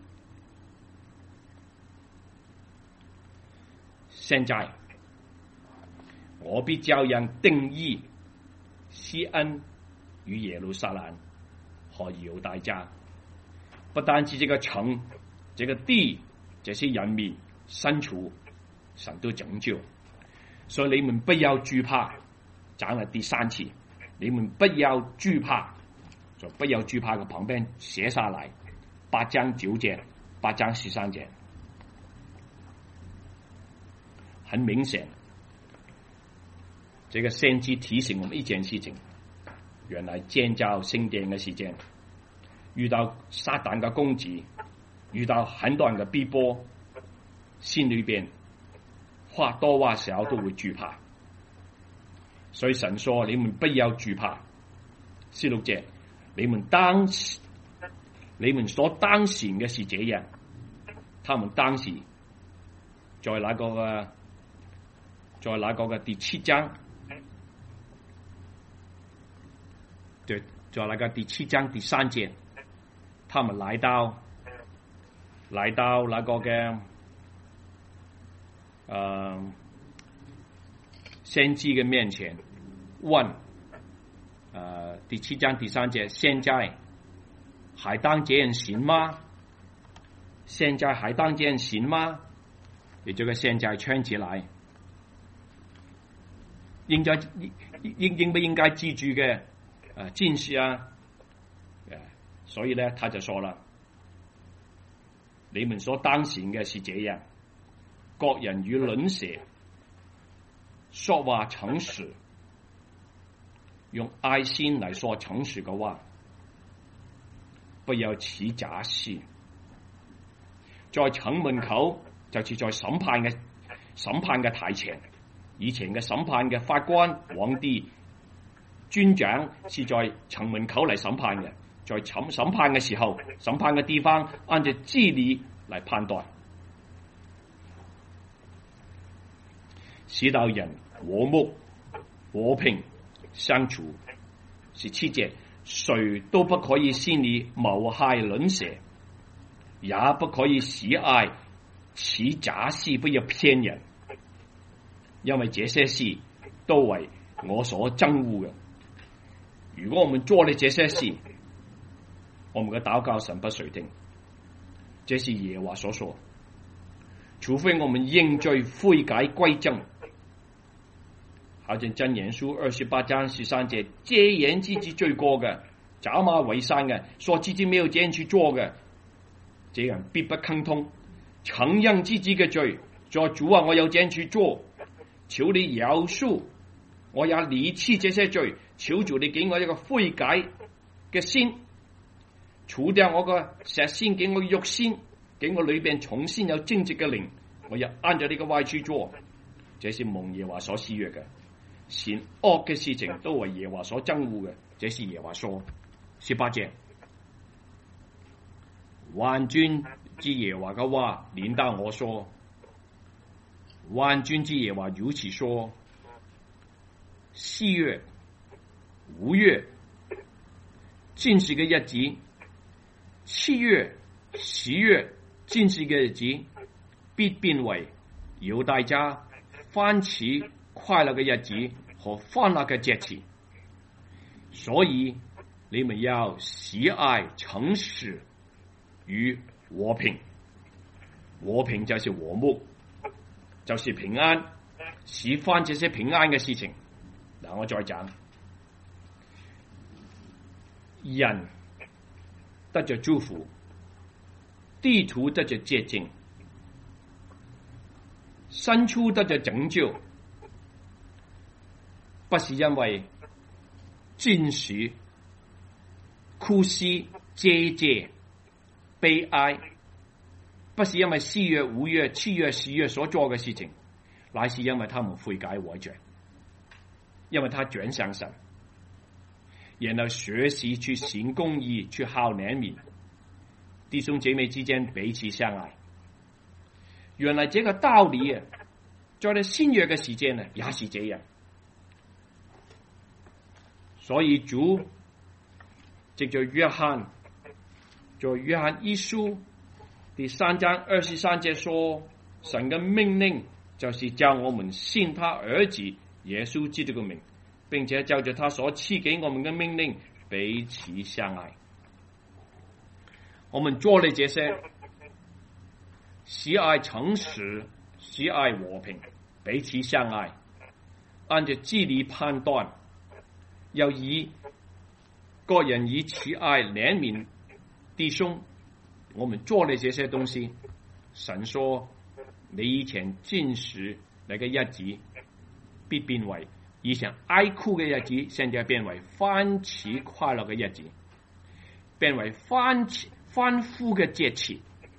現在我必照樣定義施恩與耶路撒冷和猶大家，不單止這個城、這個地、這些人民身處，神都拯救。所以你們不要懼怕。 講了第三次，你們不要懼怕，就不要懼怕嘅旁邊寫下來，八章九節，八章十三節，很明顯，這個先知提醒我們一件事情，原來建造聖殿嘅時間，遇到撒旦嘅攻擊，遇到很多人嘅逼迫，心裏邊或多或少都會懼怕。所以神說：你們不要懼怕。十六節，你們當時，你們所當行嘅是這樣。他們當時在那個嘅，在那個嘅第七章，對，在那個第七章第三節，他們來到，來到那個嘅，呃。先知嘅面前問，呃，第七章第三節，現在還當這樣行嗎？現在還當這樣行嗎？你這個現在圈起來，應該應應不應該記住嘅啊禁止啊？所以呢，他就說了，你們所當行嘅是這樣，各人與鄰舍說話誠實，用愛心來說誠實嘅話，不要起假誓。在城門口，就是在審判嘅審判嘅台前，以前嘅審判嘅法官、皇帝、尊長是在城門口嚟審判嘅，在審審判嘅時候，審判嘅地方按照知理嚟判斷。使到人和睦和平相處，是七節，誰都不可以心裏謀害鄰舍，也不可以喜愛起假誓，不要騙人，因為這些事都為我所憎惡嘅。如果我們做了這些事，我們嘅禱告神不垂聽，這是耶和華所說，除非我們認罪悔改歸正。好似箴言書二十八章十三節，遮掩自己罪過嘅，假冒為善嘅，說自己沒有這樣去做嘅，這樣必不亨通。承認自己嘅罪，說主啊，我有這樣去做，求你饒恕，我也離棄這些罪，求主你給我一個悔改嘅心，除掉我個石心，給我肉心，給我裏邊重新有正直嘅靈，我要按照呢個歪去做，這是蒙耶和華所喜悅嘅。善惡嘅事情都為耶和華所憎惡嘅，這是耶和華說。十八節，萬軍之耶和華嘅話臨到我說，萬軍之耶和華如此說：四月、五月，禁食嘅日子；七月、十月，禁食嘅日子，必變為猶大家歡喜快樂嘅日子和歡樂嘅節期，所以你們要喜愛誠實與和平。和平就是和睦，就是平安，喜歡這些平安嘅事情。嗱，我再講，人得着祝福，地圖得着潔淨，牲畜得着拯救，不是因為禁食、哭泣、姐姐、悲哀，不是因為四月、五月、七月、十月所做嘅事情，乃是因為他們悔改悔罪，因為他轉向神，然後學習去行公義，去好憐憫，弟兄姐妹之間彼此相愛。原來這個道理啊，在新約嘅時間呢，也是這樣。所以主藉着約翰，在約翰一書第三章二十三節說，神嘅命令就是叫我們信他兒子耶穌基督嘅名，並且照着他所賜給我們嘅命令彼此相愛。我們做了這些，喜愛誠實，喜愛和平，彼此相愛， 按照自理判斷，又以個人以慈愛憐憫弟兄，我們做了這些東西，神說你以前禁食那個日子必變為以前哀哭嘅日子，現在變為歡喜快樂嘅日子，變為歡歡呼嘅節期。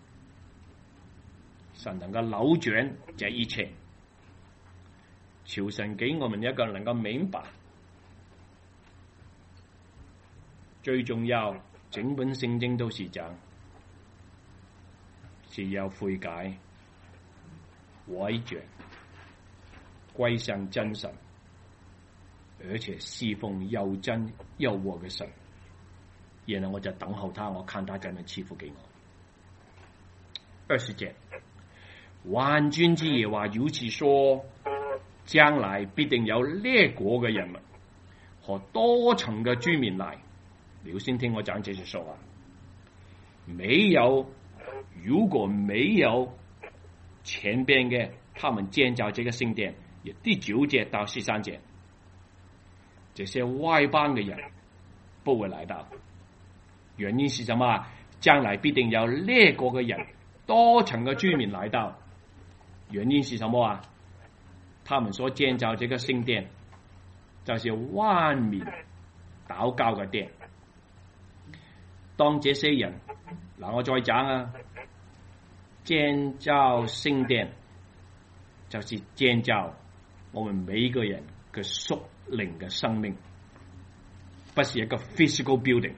神能夠扭轉這一切，求神給我們一個能夠明白，最重要整本聖經都是講，是要悔改、委轉、歸向真神，而且侍奉又真又活嘅神，然後我就等候他，我看他怎樣賜福給我。二十節，萬軍之耶和華如此說，將來必定有列國嘅人民和多層嘅居民來。你先聽我講這些說話，沒有，如果沒有前邊嘅他們建造這個聖殿，也第九節到十三節，這些外邦嘅人不會來到。原因是什麼？將來必定有列國嘅人、多層嘅居民來到。原因是什麼啊？他們所建造這個聖殿，就是萬民禱告嘅殿。當這些人，嗱我再講啊，建造聖殿就是建造我們每一個人嘅屬靈嘅生命，不是一個 physical building。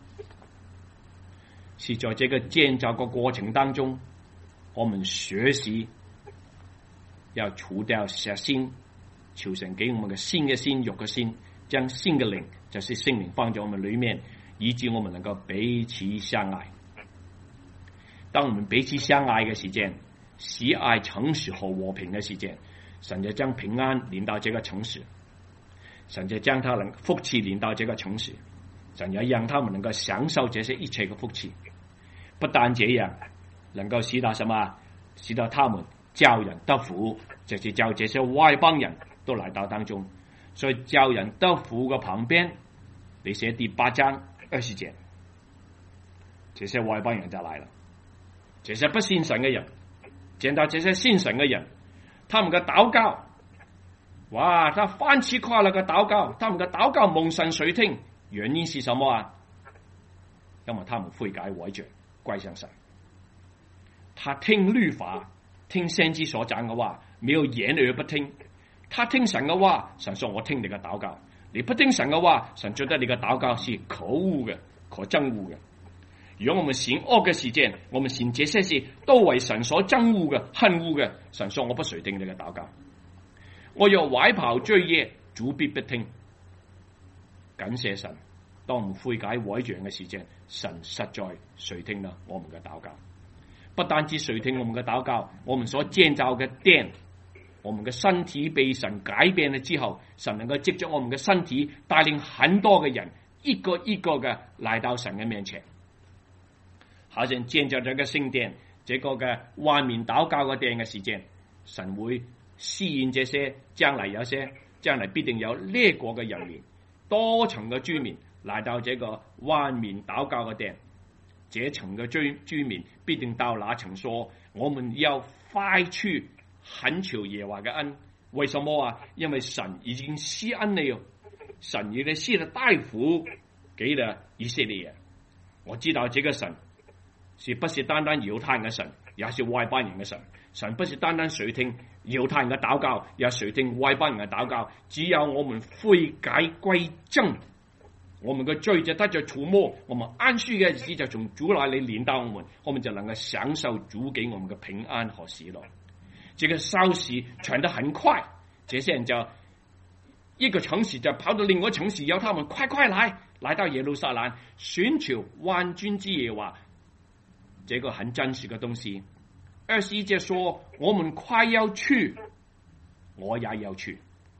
是在這個建造嘅過程當中，我們學習要除掉石心，求神給我們嘅新嘅心、肉嘅心，將新嘅靈，就是聖靈放在我們裏面，以致我們能夠彼此相愛。當我們彼此相愛嘅時間，喜愛誠實和和平嘅時間，神就將平安臨到這個城市，神就將他能福氣臨到這個城市，神要讓他們能夠享受這些一切嘅福氣。不但這樣，能夠使到什麼？使到他們叫人得福，就是叫這些外邦人都來到當中。所以叫人得福嘅旁邊，你寫第八章二十節，這些外邦人就來了。這些不信神嘅人，見到這些信神嘅人，他們嘅禱告，哇！他歡喜快樂嘅禱告，他們嘅禱告蒙神垂聽，原因是什麼啊？因為他們悔改委轉歸向神，他聽律法，聽先知所講嘅話，沒有掩耳不聽。他聽神嘅話，神說我聽你嘅禱告。你不聽神嘅話，神覺得你嘅禱告是可惡嘅、可憎惡嘅。如果我們行惡嘅時間，我們行這些事都為神所憎惡嘅、恨惡嘅，神說我不垂聽你嘅禱告。我若懷抱罪孽，主必不聽。感謝神，當我們悔改委轉嘅時間，神實在垂聽了我們嘅禱告。不單止垂聽我們嘅禱告，我們所建造嘅殿，我們嘅身體被神改變了之後，神能夠藉着我們嘅身體帶領很多嘅人，一個一個嘅來到神嘅面前。好像建造這個聖殿，這個嘅萬民禱告嘅殿嘅時間，神會吸引這些將來有些將來必定有列國嘅人民、多層嘅居民來到這個萬民禱告嘅殿。這層嘅居居民必定到那層說：我們要快去懇求耶和華嘅恩。為什麼啊？因為神已經施恩了，神已經施了大福給了以色列人。我知道這個神是不是單單猶太人嘅神，也是外邦人嘅神。神不是單單垂聽猶太人嘅禱告，也垂聽外邦人嘅禱告。只要我們悔改歸正，我們嘅罪就得着除沒，我們安息嘅日子就從主那裏臨到我們，我們就能夠享受主給我們嘅平安和喜樂。這個消息傳得很快，這些人就一個城市就跑到另外一個城市，要他們快快來，來到耶路撒冷尋求萬軍之耶和華。這個很真實嘅東西。二十一節說：我們快要去，我也要去。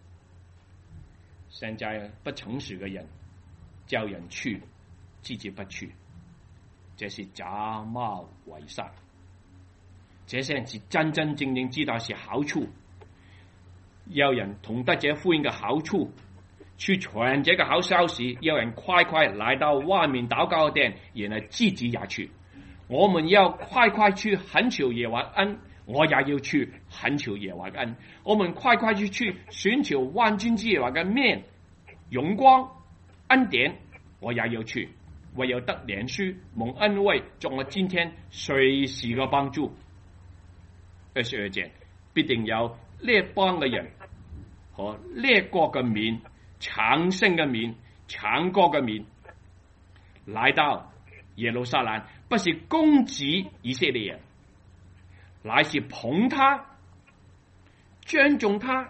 現在不誠實嘅人叫人去，自己不去，這是假冒偽善。這些人是真真正正知道是好處， 有人同得這福音嘅好處，去傳這個好消息，有人快快來到外面禱告的殿，然後自己也去。我們要快快去懇求耶和華恩，我也要去懇求耶和華恩。我們快快去去尋求萬軍之耶和華嘅面、榮光、恩典，我也要去。唯有得憐恤、蒙恩惠，作我今天隨時嘅幫助。二十二節必定有列邦嘅人和列國嘅民、長聲嘅民、唱歌嘅民來到耶路撒冷，不是攻擊以色列人，乃是捧他、尊重他、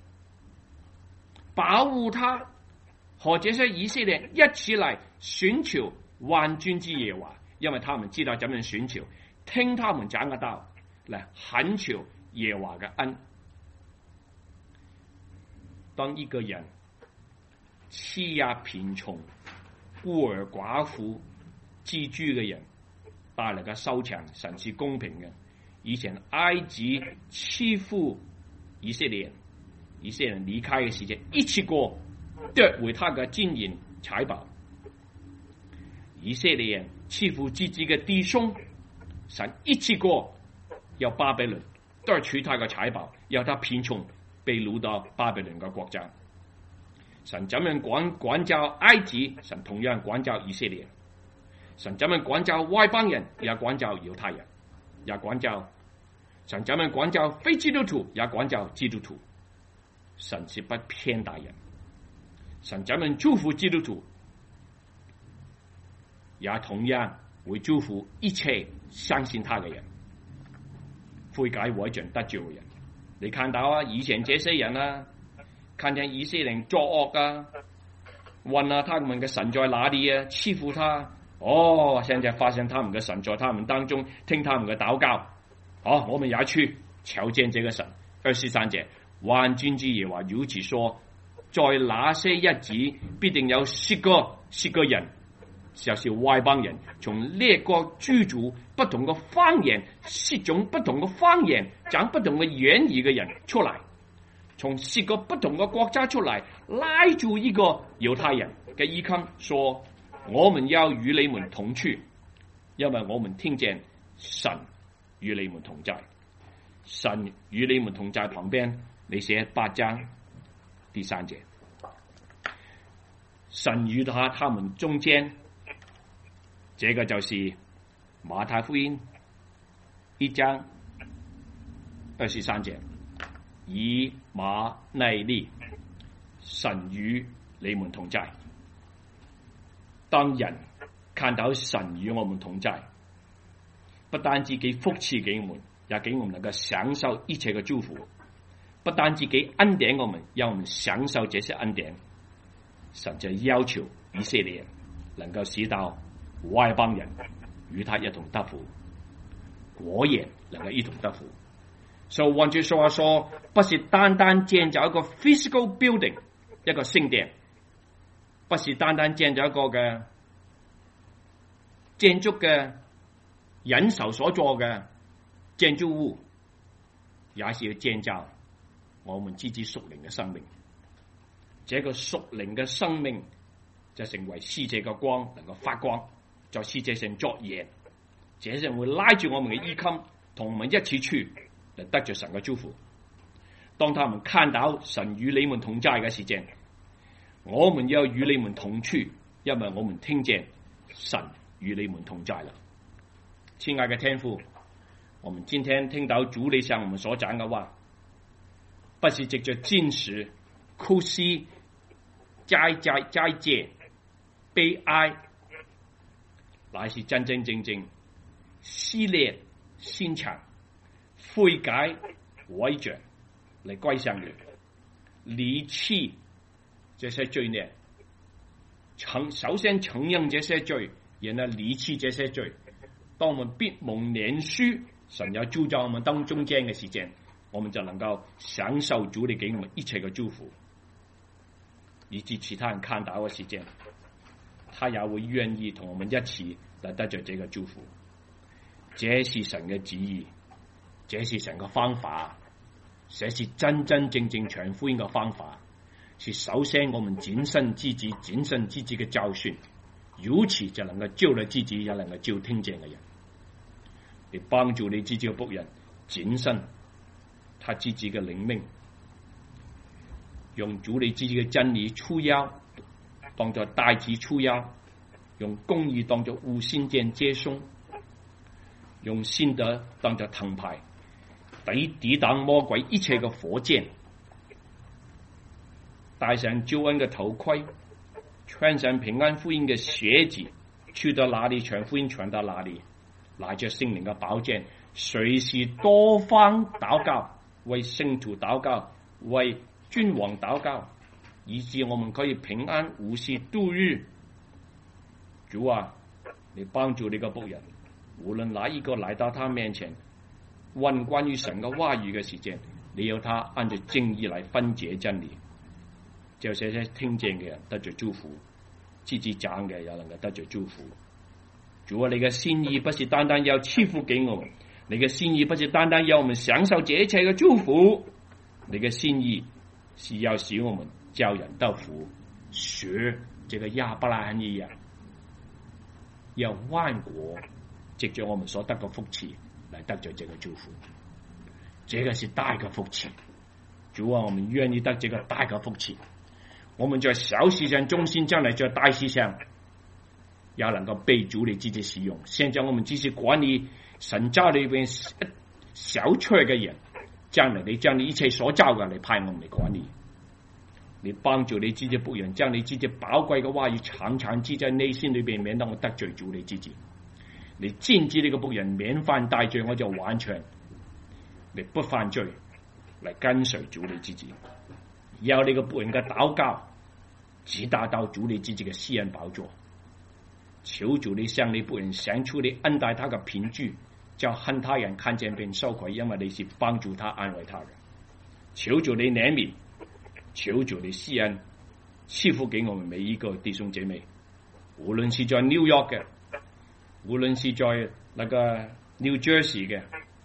保護他，和這些以色列人一起來尋求萬軍之耶和華，因為他們知道怎樣尋求，聽他們講嘅道，嚟懇求耶和華嘅恩。當一個人欺壓貧窮、孤兒寡婦、寄居嘅人帶嚟嘅收場，神是公平嘅。以前埃及欺負以色列人，以色列人離開嘅時間，一次過奪回他嘅金銀財寶。以色列人欺負自己嘅弟兄，神一次過要巴比倫奪取他嘅財寶，要他貧窮被擄到巴比倫嘅國家。神怎樣管管教埃及，神同樣管教以色列人。神怎樣管教外邦人，也管教猶太人，也管教神怎樣管教非基督徒，也管教基督徒。神是不偏待人。神怎樣祝福基督徒，也同樣會祝福一切相信他嘅人，悔改改正得救嘅人。你看到啊，以前這些人啊，看見以色列人作惡啊，問啊，他們嘅神在哪裏啊？欺負他。哦，現在發現他們嘅神在他們當中，聽他們嘅禱告。好，我們也去朝見這個神。二十三節，萬軍之耶和華如此說：在那些日子，必定有十個十個人，就是外邦人，從列國諸族不同嘅方言，十種不同嘅方言，講不同嘅言語嘅人出來，從十個不同嘅國家出來，拉住一個猶太人嘅衣襟，說：我們要與你們同去，因為我們聽見神與你們同在。神與你們同在旁邊，你寫八章第三節，神與他他們中間，這個就是馬太福音一章二十三節，以馬內利，神與你們同在。當人看到神與我們同在，不單止給福賜給我們，也給我們能夠享受一切嘅祝福。不單止給恩典我們，讓我們享受這些恩典。神就要求以色列人能夠使到外邦人與他一同得福，果然能夠一同得福。所以換句說話說，不是單單建造一個 physical building 一個聖殿，不是單單建造一個嘅建築嘅人手所做嘅建築物，也是要建造我們自己屬靈嘅生命。這個屬靈嘅生命就成為使者嘅光，能夠發光，在使者上作鹽。這些人會拉住我們嘅衣襟，同我們一起去嚟得着神嘅祝福。當他們看到神與你們同在嘅時間，我們要與你們同去，因為我們聽見神與你們同在了。親愛嘅天父，我們今天聽到主你向我們所講嘅話，不是藉着戰士、哭師、齋齋齋戒、悲哀，乃是真真正正撕裂心腸、悔改改正嚟歸向你，離棄這些罪孽，承首先承認這些罪，然後離棄這些罪。當我們必蒙憐恤，神要住在我們當中間嘅時間，我們就能夠享受主你給我們一切嘅祝福，以至其他人看到嘅時間，他也會願意同我們一起來得着這個祝福。這是神嘅旨意，這是神嘅方法。 這是真真正正傳福音嘅方法，是首先我們謹慎自己、謹慎自己嘅教訓，如此就能夠救了自己，也能夠救聽見嘅人。你幫助你自己嘅僕人謹慎他自己嘅靈命，用主你自己嘅真理出腰，當作帶子出腰，用公義當作無線電接送，用信德當作盾牌，抵抵擋魔鬼一切嘅火箭，戴上救恩嘅頭盔，穿上平安福音嘅鞋子，去到哪裏傳福音傳到哪裏，拿着聖靈嘅寶劍，隨時多方禱告，為聖徒禱告，為君王禱告，以致我們可以平安無事度日。主啊，你幫助你個僕人，無論哪一個來到他面前問關於神嘅話語嘅時間，你要他按照正義來分解真理，就這些聽見嘅人得着祝福，自己講嘅也能夠得着祝福。主啊，你嘅心意不是單單要賜福給我們，你嘅心意不是單單要我們享受這一切嘅祝福，你嘅心意是要使我們叫人得福，學這個亞伯拉罕一樣，要萬國藉着我們所得嘅福氣來得着這個祝福，這個是大嘅福氣。主啊，我們願意得這個大嘅福氣，我們在小事上忠心，將來在大事上也能夠被主你自己使用。現在我們只是管理神家裏邊小撮嘅人，將來你將你一切所造嘅嚟派我們嚟管理。你幫助你自己僕人，將你自己寶貴嘅話語常常記在內心裏邊，免得我得罪主你自己。你禁止你個僕人免犯大罪，我就完全你不犯罪嚟跟隨主你自己。要你個僕人嘅禱告直達到主你自己嘅施恩寶座，求主你向你僕人顯出你恩待他嘅憑據，叫恨他人看見並羞愧，因為你是幫助他安慰他嘅。求主你憐憫，求主你施恩賜福給我們每一個弟兄姐妹，無論是在 New York 嘅，無論是在那個 New Jersey 嘅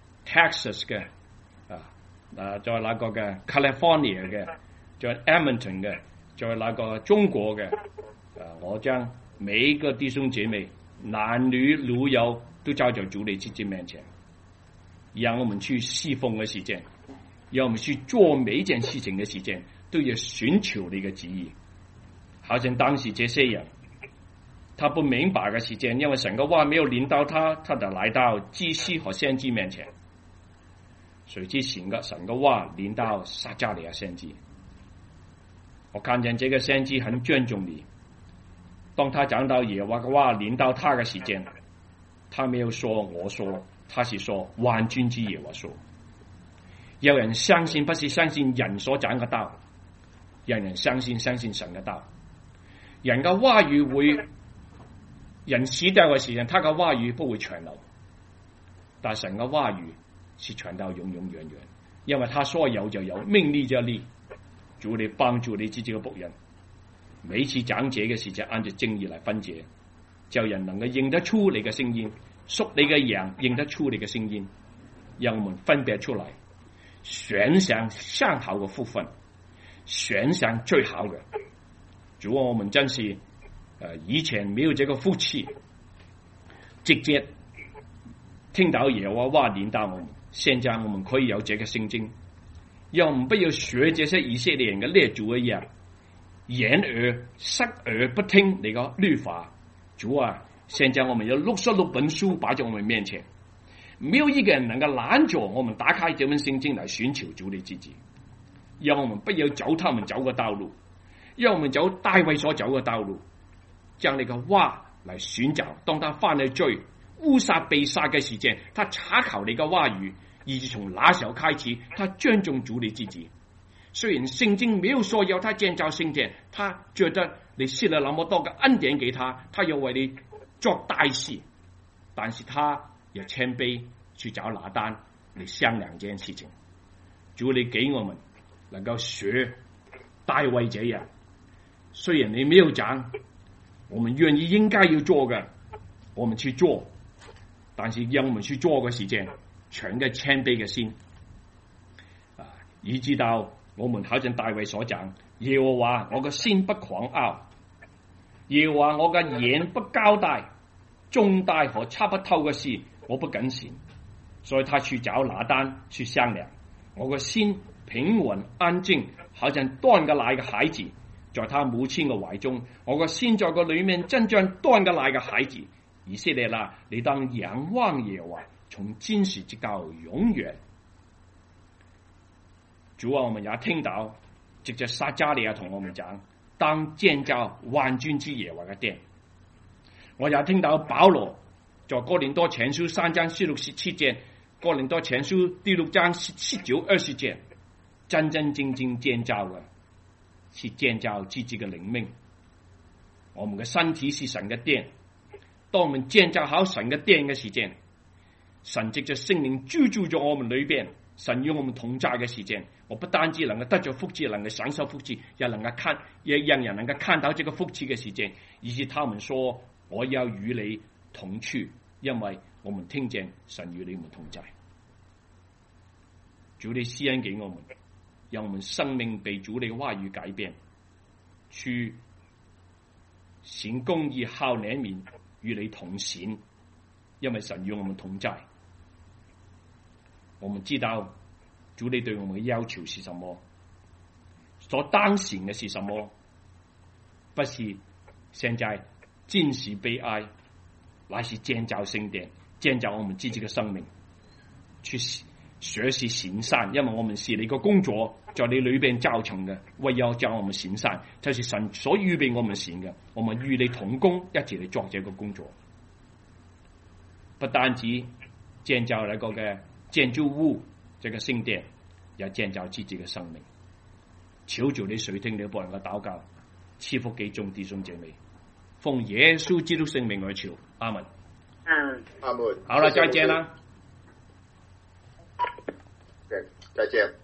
Texas 嘅啊，啊在那個嘅 California 嘅，在 Edmonton 嘅，在那個中國嘅，啊我將每一個弟兄姐妹男女老幼都交在主你自己面前，讓我們去侍奉嘅時間，讓我們去做每一件事情嘅時間都要尋求你嘅旨意。好像當時這些人他不明白嘅時間，因為神嘅話沒有臨到他，他就來到祭司和先知面前。誰知神嘅神嘅話臨到撒迦利亞先知，我看見這個先知很尊重你。當他講到耶和華嘅話臨到他嘅時間，他沒有說我說，他是說萬軍之耶和華說。有人相信不是相信人所講嘅道，有人相信相信神嘅道。人嘅話語會，人死掉嘅時間，他嘅話語不會傳流，但神嘅話語是傳到永永遠遠，因為他說有就有，命立就立。主你幫助你自己嘅僕人，每次講解嘅時就按照正義嚟分解，叫人能夠認得出你嘅聲音，屬你嘅羊認得出你嘅聲音，讓我們分別出來，選上上好嘅福分，選上最好嘅。主啊，我們真是呃以前沒有這個福氣，直接聽到耶和華臨到我們，現在我們可以有這個聖經，讓我們不要學這些以色列人嘅列祖一樣，掩耳塞耳不聽你個律法。主啊，現在我們有六十六本書擺在我們面前，沒有一個人能夠攔阻我們打開這本聖經來尋求主你自己，讓我們不要走他們走嘅道路，讓我們走大衛所走嘅道路，將你嘅話嚟尋找。當他犯了罪烏撒被殺嘅時間，他查考你嘅話語，以至從那時候開始，他尊重主你自己。雖然聖經沒有說要他建造聖殿，他覺得你施了那麼多嘅恩典給他，他要為你做大事，但是他也謙卑去找拿單嚟商量這件事情。主你給我們能夠學大衛這樣，雖然你沒有講，我們願意應該要做嘅，我們去做，但是讓我們去做嘅時間，存嘅謙卑嘅心，啊， 以致到我們好像大衛所講，耶和華我嘅心不狂傲，耶和華我嘅眼不交代，重大和測不透嘅事我不敢行。所以他去找拿單去商量，我嘅心平穩安靜，好像斷嘅奶嘅孩子，在他母親嘅懷中，我嘅心在個裏面真像斷嘅奶嘅孩子。以色列啦，你當仰望耶和華，從今時直到永遠。主啊，我們也聽到，藉着撒迦利亞同我們講，當建造萬軍之耶和華嘅殿。我也聽到保羅在哥林多前書三章十六十七節，哥林多前書第六章十九二十節，真真正正建造嘅是建造自己嘅靈命。我們嘅身體是神嘅殿，當我們建造好神嘅殿嘅時間，神藉着聖靈居住咗我們裏邊，神與我們同在嘅時間，我不單止能夠得着福祉，能夠享受福祉，也能夠看，也讓人能夠看到這個福祉嘅時間，以致他們說我要與你同處，因為我們聽見神與你們同在。主你施恩給我們，讓我們生命被主你話語改變，去行公義、好憐憫，與你同行，因為神與我們同在。我們知道主你對我們的要求是什麼，所當行的是什麼，不是現在盡是悲哀，乃是建造聖殿，建造我們自己的生命，去學習行善，因為我們是你個工作在你裏邊造成嘅，為要教我們行善，就是神所預備我們行嘅，我們與你同工，一起嚟做這個工作。不單止建造那個嘅建築物，這個聖殿，也建造自己嘅生命。求主你垂聽你僕人嘅禱告，賜福給眾弟兄姐妹，奉耶穌基督聖名而求，阿門。 嗯，阿門。 好了，再見啦。 再見。